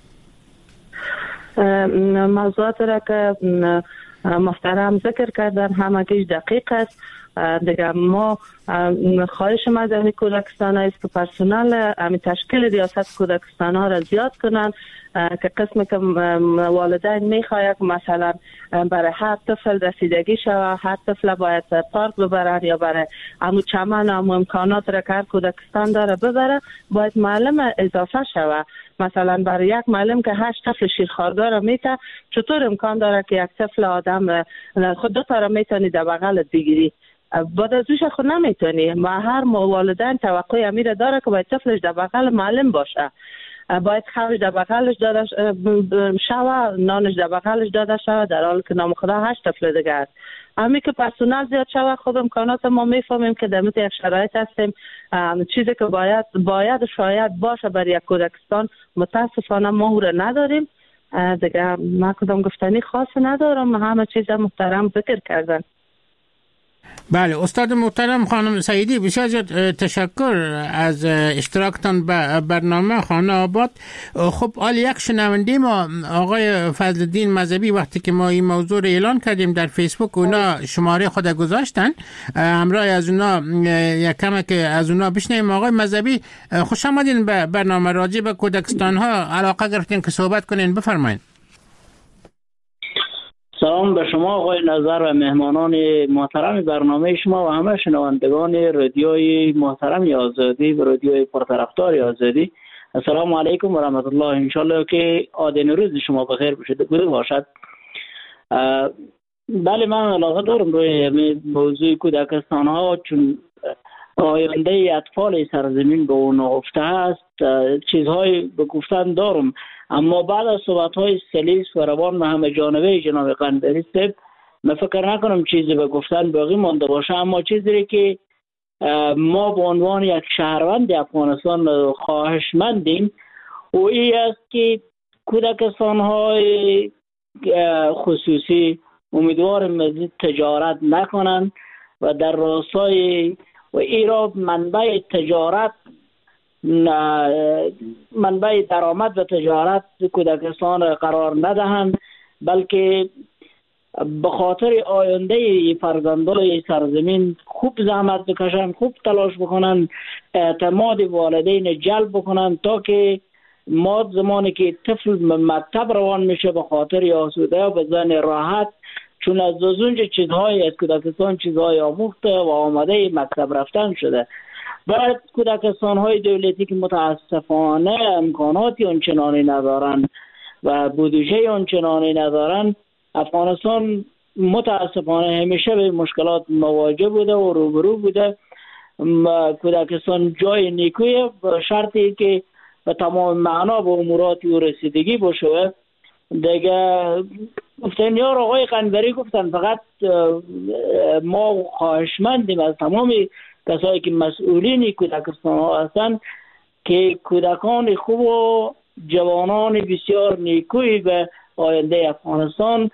موضوعات را که محترم ذکر کردن همگیش دقیق است. دیگه ما خواهش ما در کودکستان است که پرسنل تشکیل ریاست کودکستان ها را زیاد کنن، که قسمی که والدین میخواید مثلا برای هر طفل رسیدگی شود، هر طفل باید پارک ببرن یا برای چمن و امکانات را که هر کودکستان داره ببره، باید معلم اضافه شود. مثلا برای یک معلم که 8 طفل شیرخوارگاه را میته، چطور امکان داره که یک طفل آدم خود 2 تا را میتونی در بغلت بگیری، بعد از اوش خود نمیتونی. و هر والدین توقع امیر داره که باید طفلش در بغل معلم باشه. باید خوش در بغلش داده شود، نانش در بغلش داده شود، در حالی که نام خدا 8 طفل دیگه است. همین که پرسونل زیاد شود، خب امکانات ما میفهمیم که در یک شرایط هستیم. چیزی که باید شاید باشه برای یک کودکستان، متاسفانه ما او را نداریم دیگه. من کدام گفتنی خاص ندارم، همه چیز محترم ذکر کردن. بله استاد محترم خانم سعیدی، بسیار تشکر از اشتراکتان به برنامه خانه آباد. خب حال یک شنونده ما آقای فضلالدین مذهبی وقتی که ما این موضوع رو اعلان کردیم در فیسبوک، اونا شماره خود گذاشتن، همراه از اونا یک کم که از اونا بشنیم. آقای مذهبی خوش آمدین به برنامه راجع به کودکستان ها، علاقه گرفتین که صحبت کنین، بفرمایید. سلام به شما آقای نظر و مهمانان محترم برنامه شما و همه شنوندگان رادیوی محترم آزادی و رادیوی پرطرفدار آزادی. السلام علیکم و رحمت الله. انشالله که آدین روز شما بخیر بوده باشد. بله من علاقه دارم روی موضوع کودکستان ها، چون آینده اطفال سرزمین به اون افته است. چیزهای به گفتن دارم، اما بعد از صحبت‌های سلیس و روان و همه جانبه جناب قنبری صاحب من فکر نکنم چیزی به گفتن باقی مانده باشه. اما چیزی که ما به عنوان یک شهروند افغانستان خواهشمندیم و این است که کودکستان‌های خصوصی امیدوارم مزید تجارت نکنند و در راستای و ایراد منبع تجارت، منبع درآمد و تجارت کودکستان قرار ندهند، بلکه به خاطر آینده فرزندان سرزمین خوب زحمت بکشند، خوب تلاش بکنند، اعتماد والدین جلب بکنند تا که ما زمانی که طفل مکتب روان میشه به خاطر آسوده و به ذهن راحت، چون از اونجا چیزهای از کودکستان چیزهای آموخته و آماده مکتب رفتن شده. بعد کودکستان های دولتی که متاسفانه امکاناتی آنچنانی ندارن و بودجه آنچنانی ندارن، افغانستان متاسفانه همیشه به مشکلات مواجه بوده و روبرو بوده. کودکستان جای نیکویه به شرطی که به تمام معنا به اموراتی و رسیدگی باشه. دیگه گفتن یار آقای قنبری گفتن فقط ما خواهشمندیم از تمام کسایی که مسئولین کودکستان ها هستند که کودکان خوب و جوانان بسیار نیکوی به آینده افغانستان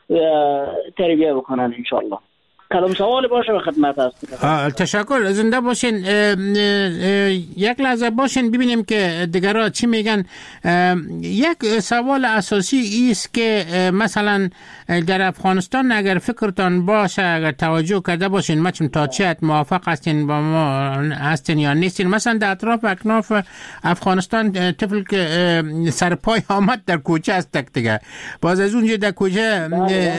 تربیت بکنن انشالله. کدام سوال باشه به خدمت هستم. تشکر، زنده باشین. یک لحظه باشین ببینیم که دیگرها چی میگن. یک سوال اساسی است که مثلا در افغانستان اگر فکرتان باشه، اگر توجه کرده باشین، ما چون تا چه موافق هستین با ما هستین یا نیستین، مثلا در اطراف اکناف افغانستان طفل که سرپای آمد در کوچه است دیگه، باز از اونجا در کوچه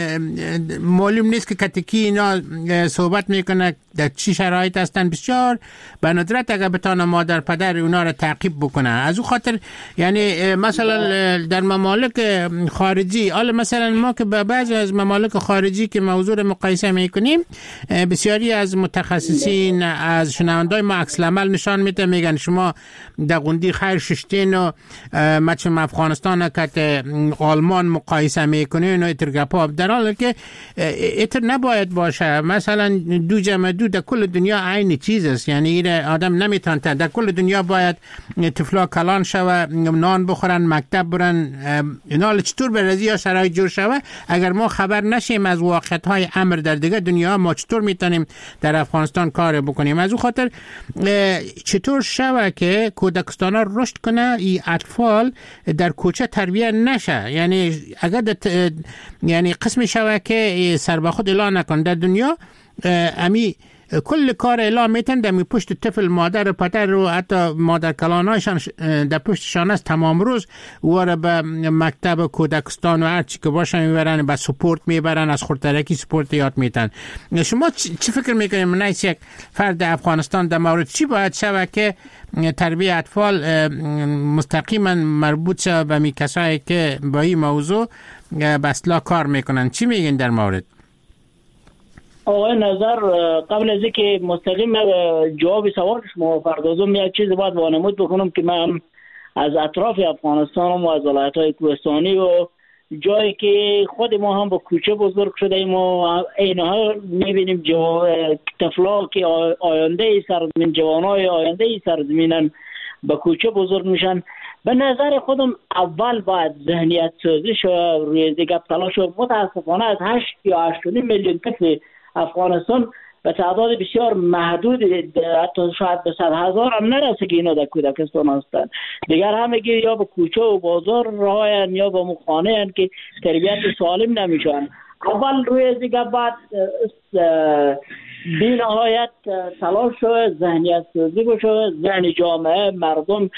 معلوم نیست که کتکی اینا صحبت میکنه در چی شرایط هستن. بسیار به ندرت اگر بتانه مادر پدر اونا را تعقیب بکنه. از اون خاطر یعنی مثلا در ممالک خارجی، حالا مثلا ما که به بعضی از ممالک خارجی که موضوع را مقایسه میکنیم، بسیاری از متخصصین از شنوندای ما عکس العمل نشان میده، میگن شما در قندی خیر ششتین و ما چون افغانستان که آلمان مقایسه میکنین و اترگپا، در حالی که اتر نباید باشه. مثلا دو جمع دو در کل دنیا عین چیز است، یعنی این آدم نمیتونه در کل دنیا باید طفلا کلان شوه، نان بخورن، مکتب برن. اینا چطور به رضی شرایط جور شوه اگر ما خبر نشیم از واقعیت‌های امر در دیگه دنیا، ما چطور میتونیم در افغانستان کار بکنیم؟ از اون خاطر چطور شوه که کودکستانا رشد کنه، این اطفال در کوچه تربیت نشه؟ یعنی اگر یعنی قسم شوه که سر به خود اعلان نکن در دنیا، امی کل کار اعلام میتن در پشت طفل مادر پدر و حتی مادر کلانایشان در پشتشان است تمام روز، واره به مکتب کودکستان و هر چی که باشن میبرن، به سپورت میبرن، از خردترکی سپورت یاد میتن. شما چی فکر میکنید من یک فرد افغانستان در مورد چی باید شوه که تربیت اطفال مستقیما مربوط شوه به می کسایی که با این موضوع به اصلاح کار میکنن؟ چی میگین در مورد؟ آقای نظر، قبل از اینکه مستقیم جواب سوال شما پردازم، یک چیز باید وانمود بکنم که من از اطراف افغانستان و از ولایت‌های کوهستانی و جایی که خود ما هم با کوچه بزرگ شده ایم و اینها می‌بینیم طفلا که آینده سرزمین، جوانای آینده سرزمینن با کوچه بزرگ میشن. به نظر خودم اول باید ذهنیت سازی شو روی دیگه تلاش و متاسفانه از 8 یا 8.5 میلیون طفل افغانستان به تعداد بسیار محدود، حتی شاید به 100,000 هم نرسه که اینا در کودکستان هستند. دیگر همگی یا به کوچه و بازار راهن یا به مخانه هن که تربیت سالم نمیشن. اول روی دیگه بعد بی نهایت تلاش شو ذهنیت سازی بشه، ذهن جامعه مردم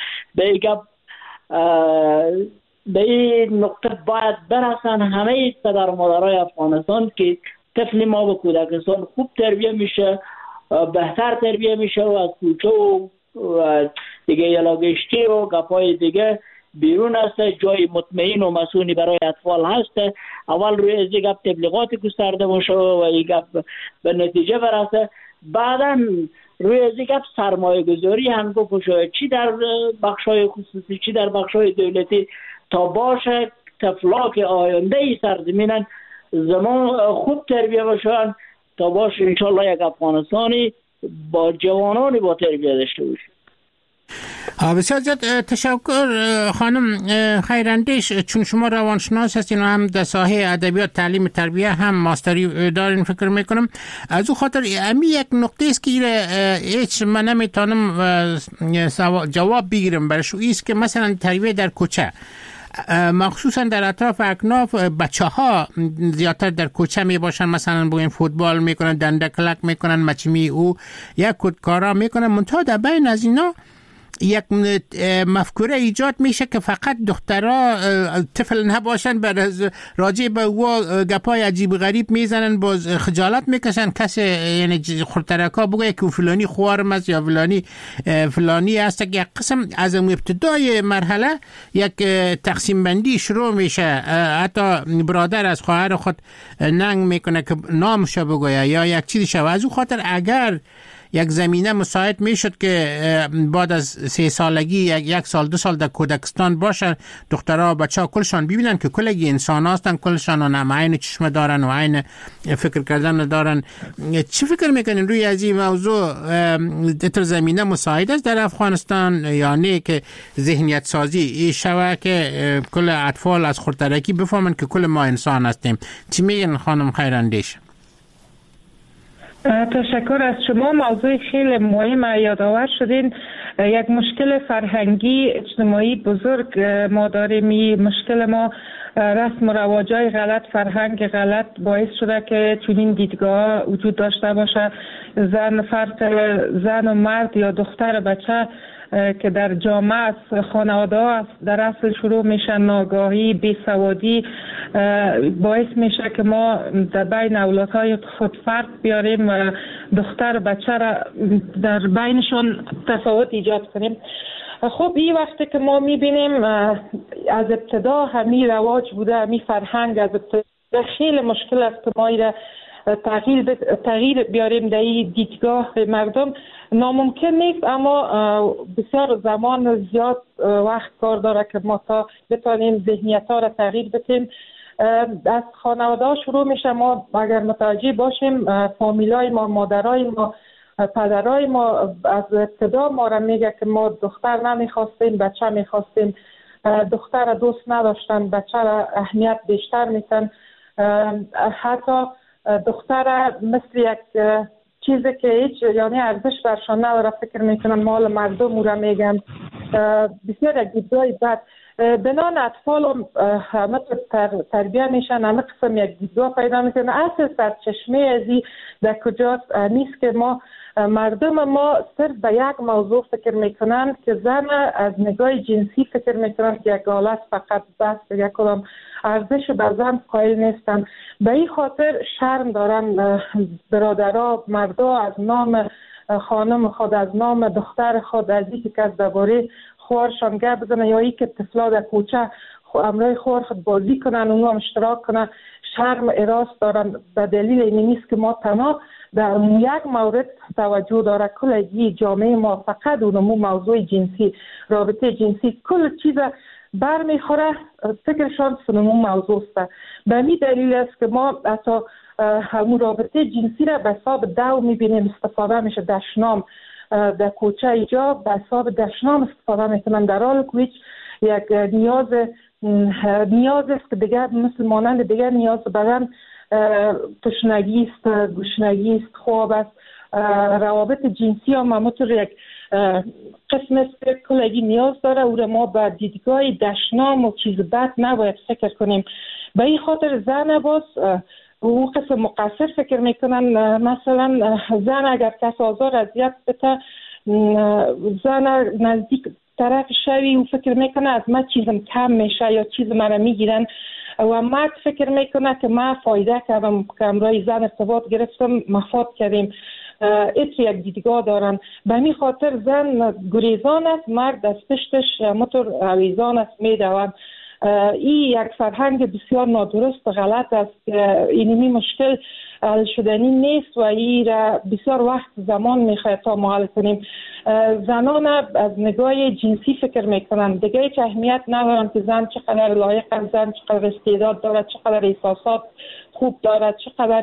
به این نقطه باید برسن همه پدر و مادرای افغانستان که طفل ما به کودکستان خوب تربیه میشه، بهتر تربیه میشه و از کوچه و دیگه یلاگشتی و گپای دیگه بیرون هست، جای مطمئن و مسئولی برای اطفال هست. اول روی از گپ تبلیغات گسترده باشه و این گپ به نتیجه برسه. بعدا روی از گپ سرمایه گذاری هم بشه، چی در بخشای خصوصی چی در بخشای دولتی، تا باشه طفلا که آینده سرزمینن زمان خوب تربیه باشن، تا باشه انشالله یک افغانستانی با جوانانی با تربیه داشته باشه. بسیار زیاد تشکر خانم خیراندیش. چون شما روانشناس هستین و هم در ساحه ادبیات تعلیم تربیه هم ماستری دارین فکر میکنم، از او خاطر امی یک نقطه است که هیچ من نمیتونم جواب بگیرم برش، ایست که مثلا تربیه در کوچه مخصوصا در اطراف اکناف بچه ها زیادتر در کوچه می باشن، مثلا بگوین فوتبال میکنن، دندکلک میکنن، مچمی او یک کارا میکنن، منتها در بین از اینا یک مفکوره ایجاد میشه که فقط دخترها طفل نباشن، بر راجع به او گپای عجیب غریب میزنن، باز خجالت میکشن کسی یعنی خورترکا بگه که فلانی خوارم است یا فلانی است. یک قسم از ابتدای مرحله یک تقسیم بندی شروع میشه، حتی برادر از خواهر خود ننگ میکنه که نامشو بگه یا یک چیزی شو. از او خاطر اگر یک زمینه مساعد میشد که بعد از 3 سالگی 1 سال 2 سال در کودکستان باشه، دخترها و بچه ها کلشان ببینن که کلگی انسان هستن، کلشان هم عین چشمه دارن و عین فکر کردن دارن. چی فکر میکنین روی از این موضوع در زمینه مساعد است در افغانستان یا نه که ذهنیت سازی شوه که کل اطفال از خردترکی بفهمن که کل ما انسان هستیم؟ چی میگن خانم خیراندیش؟ تشکر از شما. موضوع خیلی مهم یادآور شدین. یک مشکل فرهنگی اجتماعی بزرگ ما داریم. مشکل ما رسم و رواجای غلط، فرهنگ غلط باعث شده که چنین دیدگاه وجود داشته باشه. فرق زن و مرد یا دختر و بچه که در جامعه از خانواده در اصل شروع میشه، ناگاهی، بیسوادی باعث میشه که ما در بین اولادهای خود فرق بیاریم و دختر و بچه را در بینشون تفاوت ایجاد کنیم. خب این وقتی که ما میبینیم از ابتدا همین رواج بوده، همین فرهنگ از ابتدا خیلی مشکل است که ما را تغییر بیاریم در این دیدگاه مردم. ناممکن نیست، اما بسیار زمان زیاد وقت کار داره که ما تا بتانیم ذهنیت ها را تغییر بدیم. از خانواده ها شروع میشه. ما اگر متوجه باشیم فامیلای ما، مادرای ما، پدرای ما از ابتدا ما را میگه که ما دختر نمیخواستیم، بچه میخواستیم. دختر را دوست نداشتن، بچه را اهمیت بیشتر میتن. حتی دختر مثل یک چیزی که هیچ یعنی ارزش برشان نداره فکر میکنن مال مردم او را میگن. بسیار یک دیدگاه بد. بنان اطفال همه تربیه میشن، همه قسم یک دیدگاه پیدا میکنن. اصل سرچشمه ازی در کجاست؟ نیست که ما مردم ما صرف به یک موضوع فکر میکنن که زن از نگاه جنسی فکر میکنن که یک حالت فقط بس، یک کدام ارزش به زن قائل نیستن. به این خاطر شرم دارن برادرها، مردا از نام خانم خود، از نام دختر خود، از اینکه کس درباره خوارشان گپ بزنن یا اینکه طفلا در کوچه امرای خوار خود بازی کنن، اونها اشتراک کنن. شرم اراس دارن. به دلیل این نیست که ما تنها در یک مورد توجه داره. کلگی جامعه ما فقط اونمو موضوع جنسی، رابطه جنسی، کل چیز برمیخوره فکرشان سنمون موضوع است. به این دلیل است که ما حتی همون رابطه جنسی را به حساب دو میبینیم استفاده میشه. دشنام در کوچه ایجا به حساب دشنام استفاده میکنن، در حال که یک نیاز است که دیگر مثل مانند دیگر نیاز بدن تشنگی است، گشنگی است، خواب است. روابط جنسی هم همونطور یک قسم است که کلگی نیاز داره. او را ما به دیدگاه دشنام و چیز بد نباید فکر کنیم. به این خاطر زن باز او قسم مقصر فکر میکنن. مثلا زن اگر کس آزار اذیت بده، زن نزدیک طرف شوی و فکر میکنه از من چیزم کم میشه یا چیز مرا میگیرن، و مرد فکر میکنه که من فایده کردم که امروی زن ارتباط گرفتم مفاد کردیم. ایت یک دیدگاه دارن. به می خاطر زن گریزان است، مرد از پشتش موتور اویزان است میدوند. این یک فرهنگ بسیار نادرست و غلط است که اینمی مشکل حل شدنی نیست و این را بسیار وقت زمان میخواهد تا حل کنیم. زنان از نگاه جنسی فکر میکنن، دیگه هیچ اهمیت ندارن که زن چقدر لایق است، زن چقدر استعداد دارد، چقدر احساسات خوب دارد، چقدر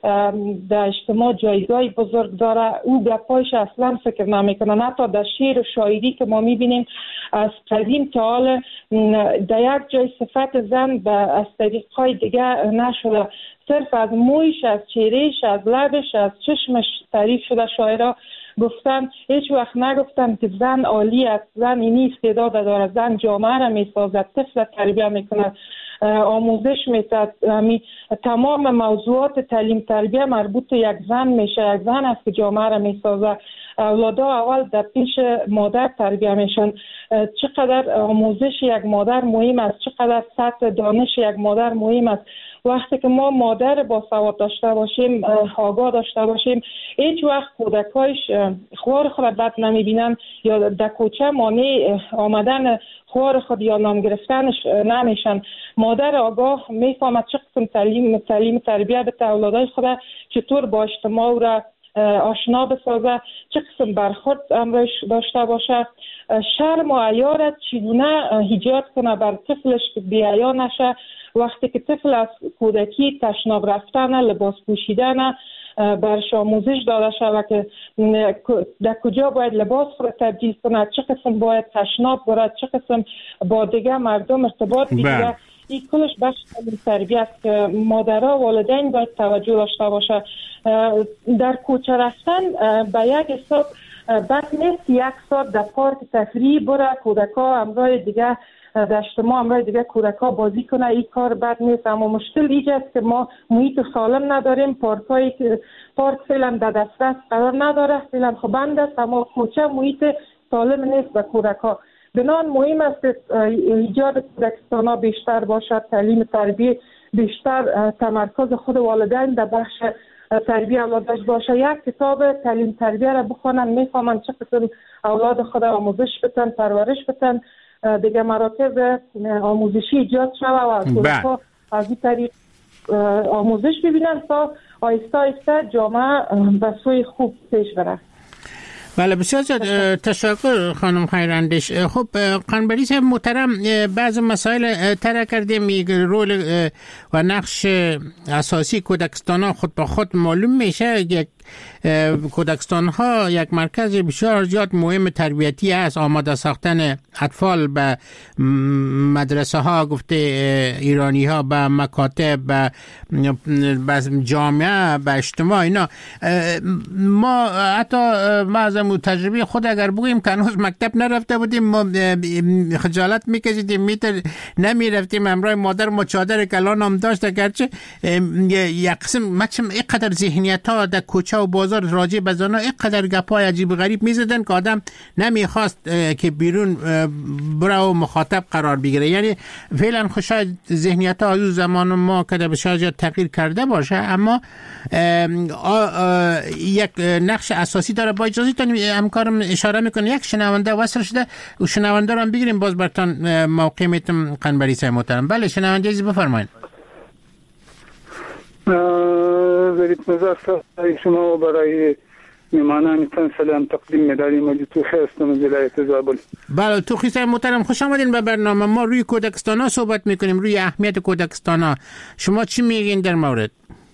در اجتماع جایگاه بزرگ داره. او گپایش اصلا فکر نمیکنن. حتی در شعر و شاعری که ما میبینیم از قدیم تا حال در یک جای صفت زن از طریقهای دیگه نشده، صرف از مویش، از چهرهش، از لبش، از چشمش تعریف شده. شاعرها گفتن، هیچ وقت نگفتن که زن عالی است، زن اینی استعداد داره، زن جامعه را میسازد، طفل تربیه میکنه، آموزش میدهد. تمام موضوعات تعلیم تربیه مربوط یک زن میشه. یک زن است که جامعه را میسازه. اولادا اول در پیش مادر تربیه میشن. چقدر آموزش یک مادر مهم است، چقدر سطح دانش یک مادر مهم است. وقتی که ما مادر با سواد داشته باشیم، آگاه داشته باشیم، هیچ وقت کودکایش خوار خود بد نمیبینن یا در کوچه مانع آمدن خوار خود یا نام گرفتنش نمیشن. مادر آگاه میفهمد چه قسم تعلیم تربیه به اولادای خود، چطور با اجتماع را آشنا بسازه، چه قسم برخورد امروش داشته باشه، شرم و حیا را چگونه ایجاد کنه بر طفلش که بی حیا نشه. وقتی که طفل از کودکی تشناب رفتن، لباس پوشیدن برش آموزش داده شود که در کجا باید لباس خود تبدیل کنه، چه قسم باید تشناب برد، چه قسم با دیگه مردم ارتباط بگیره. این کلش بخش تربیت است که مادرها والدین باید توجه داشته باشه. در کوچه رفتن به یک حساب بد نیست. یک ساعت در پارک تفریح بره، کودکا همراه دیگه در اجتماع همراه دیگه کودکا بازی کنه، این کار بد نیست. اما مشکل اینجاست که ما محیط سالم نداریم. پارک فعلا در دسترس قرار نداره، فعلا خب بند است، اما کوچه محیط سالم نیست به کودکا. بنان مهم است که ایجاد کودکستان بیشتر باشد، تعلیم تربیه بیشتر تمرکز خود والدین در بخش تربیه اولادش باشه. یک کتاب تعلیم تربیه را بخونن، میفهمن چه قسم اولاد خود آموزش بدن، پرورش بدن، دیگه مراکز آموزشی ایجاد شود و کودک‌ها از این طریق آموزش ببینن تا آهسته آهسته جامعه به سوی خوب پیش بره. بله، بسیار تشکر خانم خیراندیش. خب قنبری صاحب محترم، بعض مسائل طرح کردیم. رول و نقش اساسی کودکستان ها خود به خود معلوم میشه. یک کودکستان ها یک مرکز بسیار زیاد مهم تربیتی است. آماده ساختن اطفال به مدرسه ها، گفته ایرانی ها، به مکاتب، به جامعه، به اجتماع. اینا ما حتی معظم تجربه خود اگر بگوییم که هنوز مکتب نرفته بودیم، ما خجالت میکشیدیم، نمی رفتیم همراه مادر. ما چادر کلان هم داشت، اگرچه یک قسم مچم اینقدر ذهنیت ها در کوچه و بازار راجع به زنا اینقدر گپای عجیب غریب میزدن که آدم نمیخواست که بیرون بره و مخاطب قرار بگیره. یعنی فعلا خوشا ذهنیت ها از زمان ما که بسیار تغییر کرده باشه، اما یک نقش اساسی داره. با اجازهتون همکارم اشاره میکنه یک شنونده وصل شده و شنونده رو هم بگیریم، باز براتون موقع میتم. قنبری صاحب محترم. بله شنونده عزیز بفرمایید. ظریف نظر صاحب، شما برای میمانان تن سلام تقدیم می‌داریم. علی توخی هستم از ولایت زابل. بله توخی صاحب محترم، خوش آمدین به برنامه. ما روی کودکستان صحبت میکنیم، روی اهمیت کودکستان. شما چی میگین در مورد؟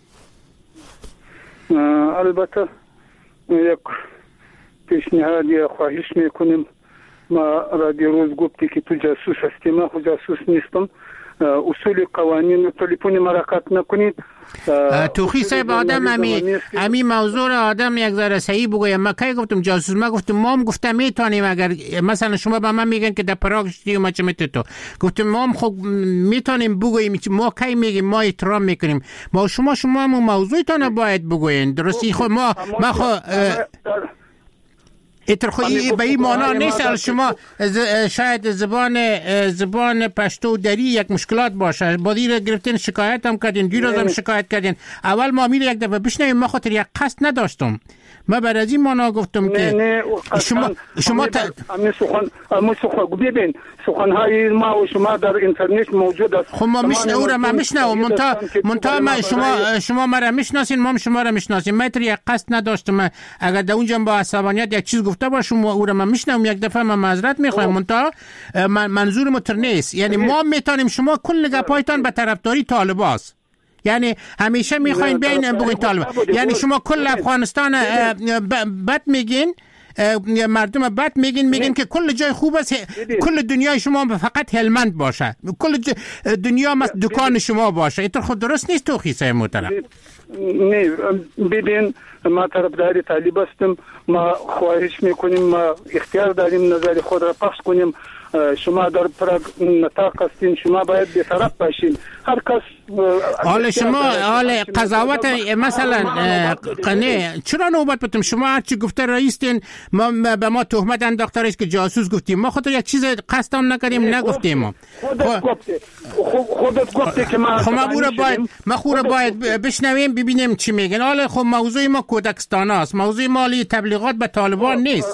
البته یک پیشنهاد یا خواهش میکنیم. ما را دیروز گفتی که تو جاسوس هستی. ما خود جاسوس نیستم. اصول قوانین تلفن مراقبت نکنید. توخی صاحب آدم امی موضوع را آدم یک ذره صحیح بگویم. ما کی گفتم جاسوس؟ ما گفتم ما هم گفتم میتونیم، اگر مثلا شما به من میگن که در پراگ شدی و ما چه میتونی تو گفتم ما هم خب میتونیم بگوییم. ما کی میگیم ما احترام میکنیم. ما شما هم موضوعتان باید بگوین. درستی؟ خب ما اترخویی به این معنا نیست. شما شاید زبان پشتو دری یک مشکلات باشه. با دیر گرفتین شکایت هم کردین، دیروز هم شکایت کردین. اول ما میره یک دفعه بشنویم. ما خاطر یک قصد نداشتم. ما بر از این معنا گفتم که شما امی ببین سخنهای ما و شما در اینترنت موجود است. خب ما میشنوم شما مرا میشناسین، ما شما را میشناسیم. ما یک قصد نداشتم. اگر در اونجا با عصبانیت یک چیز گفته باشم او را میشنوم، یک دفعه ما معذرت میخوایم. منتها منظور متر نیست. یعنی ما میتونیم شما کل گپایتان به طرفداری طالباست. یعنی همیشه میخواین بیاین بگین طالب. یعنی شما کل افغانستان بد میگین، مردم بد میگین که کل جای خوب است. کل دنیای شما فقط هلمند باشه، کل دنیا دکان شما باشه. این خود درست نیست توخی صاحب محترم. نه ببین، ما طرفدار طالب هستیم. ما خواهش میکنیم، ما اختیار داریم نظر خود را پخش کنیم. شما در پراگ نطاق هستین، شما باید بی‌طرف باشین. هر کس حال قضاوت مثلا قنه چرا نوبت بتم شما هر چی گفته رئیستین به ما تهمت انداخته رئیس که جاسوس گفتیم. ما خود یک چیز قصدم نکردیم، نگفتیم. خودت گفتی که ما خود باید بشنویم ببینیم چی میگن. حالا خب موضوع ما کودکستان است، موضوع مالی تبلیغات به طالبان نیست.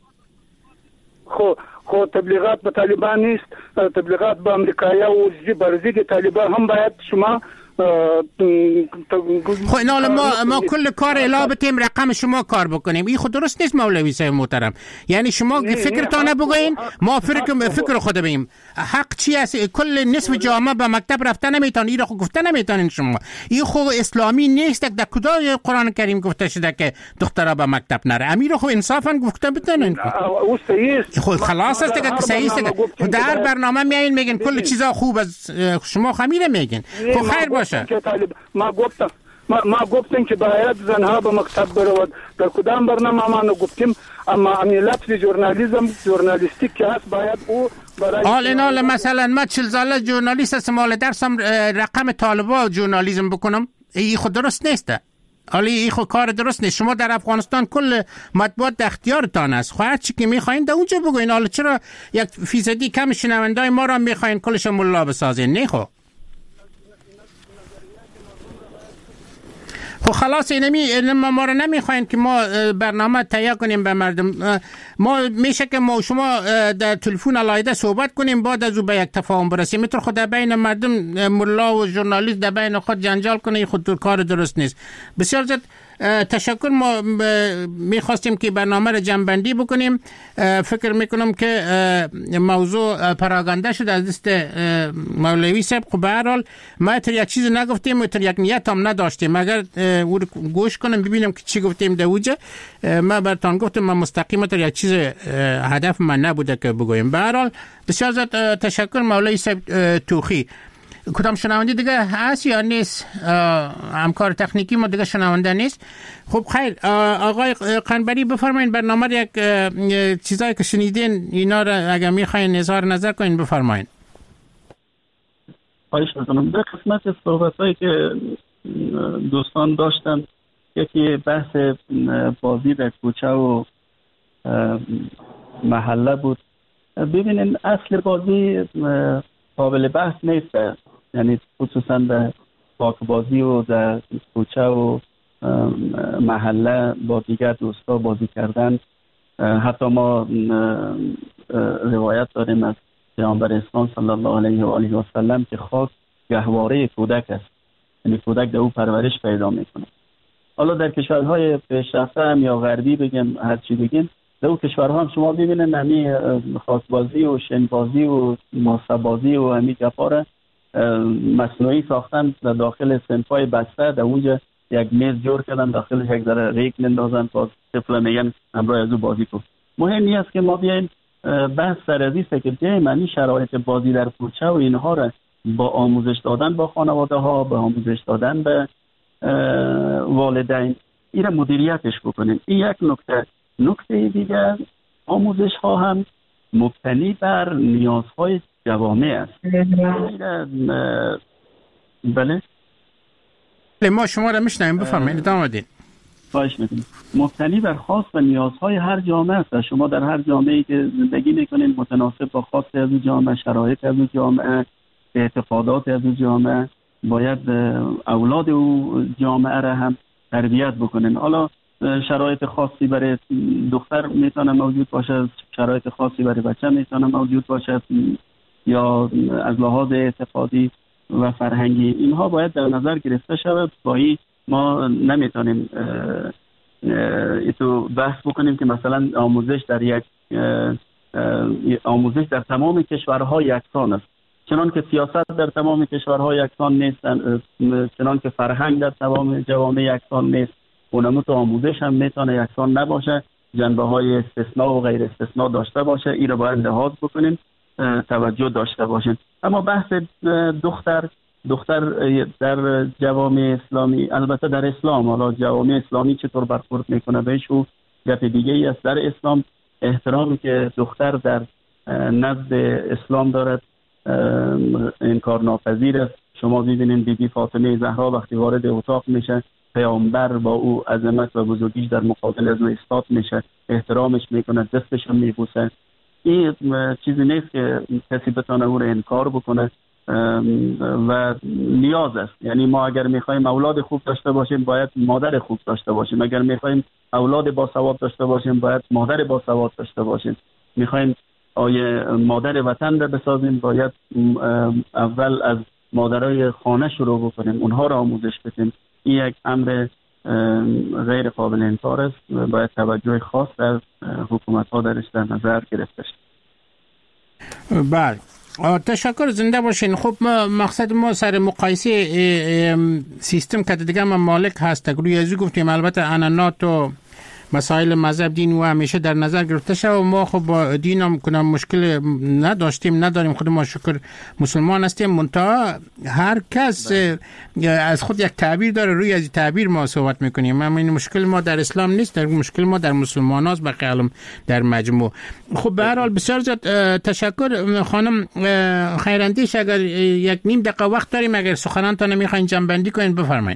خب تبلیغات به طالبان نیست، تبلیغات به امریکایی و برزید طالبان هم باید شما خب اینا ما کل کار اعلام بتیم رقم شما کار بکنیم. این خود درست نیست مولوی صاحب محترم. یعنی شما فکرتان بگوین، ما فکر خود بگیم. حق چی است؟ کل نصف جامعه به مکتب رفتن نمیتون. این را خود گفته نمیتونین شما. این خود اسلامی نیست. در کدای قرآن کریم گفته شده که دخترها به مکتب نره؟ امیر خود انصافا گفته بتونین. خود خلاص است که صحیح است. در برنامه میایین میگن کل چیزا خوب است، شما خمیره میگن. خب خیر باشه. ما گفتیم که باید زنها به مکتب برود. در کدام برنامه ما نگفتیم، اما امی لفظ ژورنالیستیک که هست باید او برای حال مثلا ما 40 ساله ژورنالیست هستم، حال درسم رقم طالبا ژورنالیسم بکنم. این خود درست نیست. حالا این خود کار درست نیست. شما در افغانستان کل مطبوعات در اختیارتان است. خواهد چی که میخواین در اونجا بگوین. حالا چرا 1% کم شنوندای ما را میخواین کلش ملا بسازین؟ نه خب خلاص ما رو نمیخواین که ما برنامه تهیه کنیم به مردم. ما میشه که ما شما در تلفن علایده صحبت کنیم، بعد از او به یک تفاهم برسیم. میتر خود در بین مردم ملا و ژورنالیست در بین خود جنجال کنه، خود کار درست نیست. بسیار زیاد تشکر. ما میخواستیم که برنامه را جمع‌بندی بکنیم. فکر میکنم که موضوع پراگنده شد از دست مولوی صاحب. خب به هر حال ما تر یک چیز نگفتیم و تر یک نیت هم نداشتیم. اگر او رو گوش کنم ببینم که چی گفتیم در اوجه. ما براتون گفتم ما مستقیما تر یک چیز هدف من نبوده که بگویم. به هر حال بسیار زیاد تشکر مولوی صاحب توخی. کدام شنونده دیگه هست یا نیست؟ همکار تکنیکی ما دیگه شنونده نیست. خب خیر، آقای قنبری بفرمایید برنامه یک چیزایی که شنیدین اینا را اگر میخواین اظهار نظر کنین بفرمایید. خواهش میکنم. در قسمت صحبتایی که دوستان داشتن، یکی بحث بازی در کوچه و محله بود. ببینین اصل بازی قابل بحث نیست، یعنی خصوصا در پاکبازی و در کوچه و محله با دیگر دوستا بازی کردن. حتی ما روایت داریم از پیامبر اسلام صلی الله علیه و آله و سلم که خاک گهواره کودک است. یعنی کودک در او پرورش پیدا میکنه. حالا در کشورهای پیشرفته هم یا غربی بگیم هر چی بگیم، در اون کشورها هم شما ببینید نمی خاصبازی و شنبازی و ماسه‌بازی و همین گپاره مصنوعی ساختن در داخل صنفای بسته، در اونجا یک میز جور کردن، داخلش یک ذره ریک نندازن تا طفل میگن همراه از او بازی کن. مهم نیست که ما بیایم بحث سر از است که بیایم این شرایط بازی در کوچه و اینها را با آموزش دادن با خانواده ها، با آموزش دادن به والدین این را مدیریتش بکنیم. این یک نکته دیگر، آموزش ها هم مبتنی بر نیازهای جوامع است. بله ما شما را میشنویم، بفرمایید ادامه بدید. خواهش میکنم. مبتنی بر خواست و نیازهای هر جامعه است. شما در هر جامعه‌ای که زندگی میکنید متناسب با خواست از جامعه، شرایط از جامعه، اعتقادات از جامعه باید اولاد او جامعه را هم تربیت بکنین. حالا شرایط خاصی برای دختر میتونه موجود باشه، شرایط خاصی برای بچه میتونه موجود باشه، یا از لحاظ اعتقادی و فرهنگی اینها باید در نظر گرفته شود. با این ما نمیتونیم ایتو بحث بکنیم که مثلا آموزش در تمام کشورها یکسان است. چنان که سیاست در تمام کشورها یکسان نیست، چنان که فرهنگ در تمام جوامع یکسان نیست، اونم تو آموزش هم میتونه یکسان نباشه، جنبه های استثناء و غیر استثناء داشته باشه. این رو باید لحاظ بکنیم، توجه داشته باشیم. اما بحث دختر در جوامع اسلامی، البته در اسلام، حالا جوامع اسلامی چطور برخورد میکنه بهش و گپ دیگه ای است. در اسلام احترامی که دختر در نزد اسلام دارد انکار ناپذیر است. شما ببینید بیبی فاطمه زهرا وقتی وارد اتاق میشه، پیامبر با او عظمت و بزرگیش در مقابل از او ایستاد میشه، احترامش میکنه، دستش هم میبوسه. این چیزی نیست که کسی بتونه او رو انکار بکنه و نیاز است. یعنی ما اگر میخوایم اولاد خوب داشته باشیم باید مادر خوب داشته باشیم، اگر میخوایم اولاد با سواد داشته باشیم باید مادر با سواد داشته باشیم، میخوایم مادر وطن را بسازیم باید اول از مادرای خانه شروع بکنیم، اونها را آموزش بدیم. این یک امر غیر قابل انکار است، باید توجه خاص از حکومت ها درش در نظر گرفته شد. بله، تشکر، زنده باشین. خب مقصد ما سر مقایسه سیستم که دیگه ممالک هست روی ازو گفتیم، البته عنعنات و مسائل مذهب دین و همیشه در نظر گرفته شد و ما خب با دین هم کنم مشکل نداریم، خود ما شکر مسلمان هستیم، منتها هر کس از خود یک تعبیر داره، روی از تعبیر ما صحبت میکنیم. این مشکل ما در اسلام نیست، در مشکل ما در مسلمان هاست بقیه علم در مجموع. خب به هر حال بسیار زیاد تشکر خانم خیراندیش. اگر یک نیم دقیقه وقت داریم، اگر سخنانتان میخواین جنبندی کنین بفرمایید.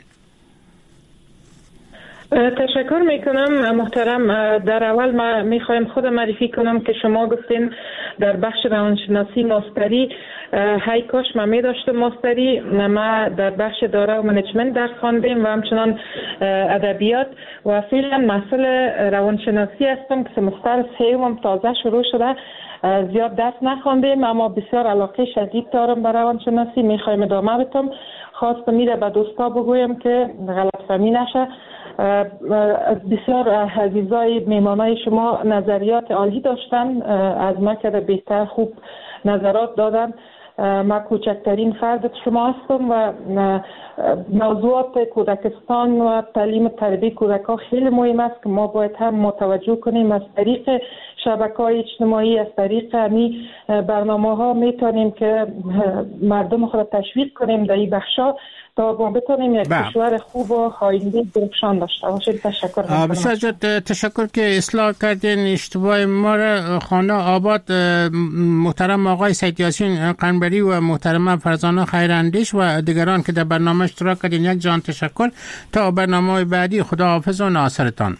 تشکر میکنم محترم. در اول ما میخوایم خود معرفی کنم که شما گفتین در بخش روانشناسی ماستری، های کاش ما میداشتم ماستری. ما در بخش دارا و منیجمنت درس خواندیم و همچنان ادبیات و فعلا مسئله روانشناسی هستم که سمستر سوم تازه شروع شده. زیاد درس نخواندیم اما بسیار علاقه شدید دارم به روانشناسی، میخوایم ادامه بدم. خواستم میره به دوستا بگویم که غلط فهمی نشه. بسیار عزیزای میمانای شما نظریات عالی داشتن، از ما که بهتر خوب نظرات دادن. ما کوچکترین فرد شما هستم و موضوعات کودکستان و تعلیم تربیت کودکان خیلی مهم است که ما باید هم متوجه کنیم. از طریق شبکه‌های اجتماعی، از طریق همی برنامه‌ها میتونیم که مردم خود تشویق کنیم در این بخشا تا ما بتونیم یک کشور خوب و آینده درخشان داشته باشیم. تشکر. بسیار تشکر که اصلاح کردین اشتباه ما را. خانه آباد، محترم آقای سید یاسین قنبری و محترم فرزانه خیراندیش و دیگران که در برنامه اشتراک کردین، یک جان تشکر. تا برنامه بعدی، خدا حافظ و ناصرتان.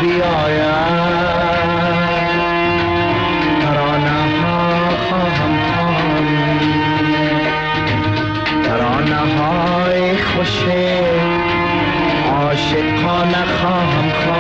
بیاید ترانه ها خواهم خواند ترانه های خوش عاشقانه خواهم خواند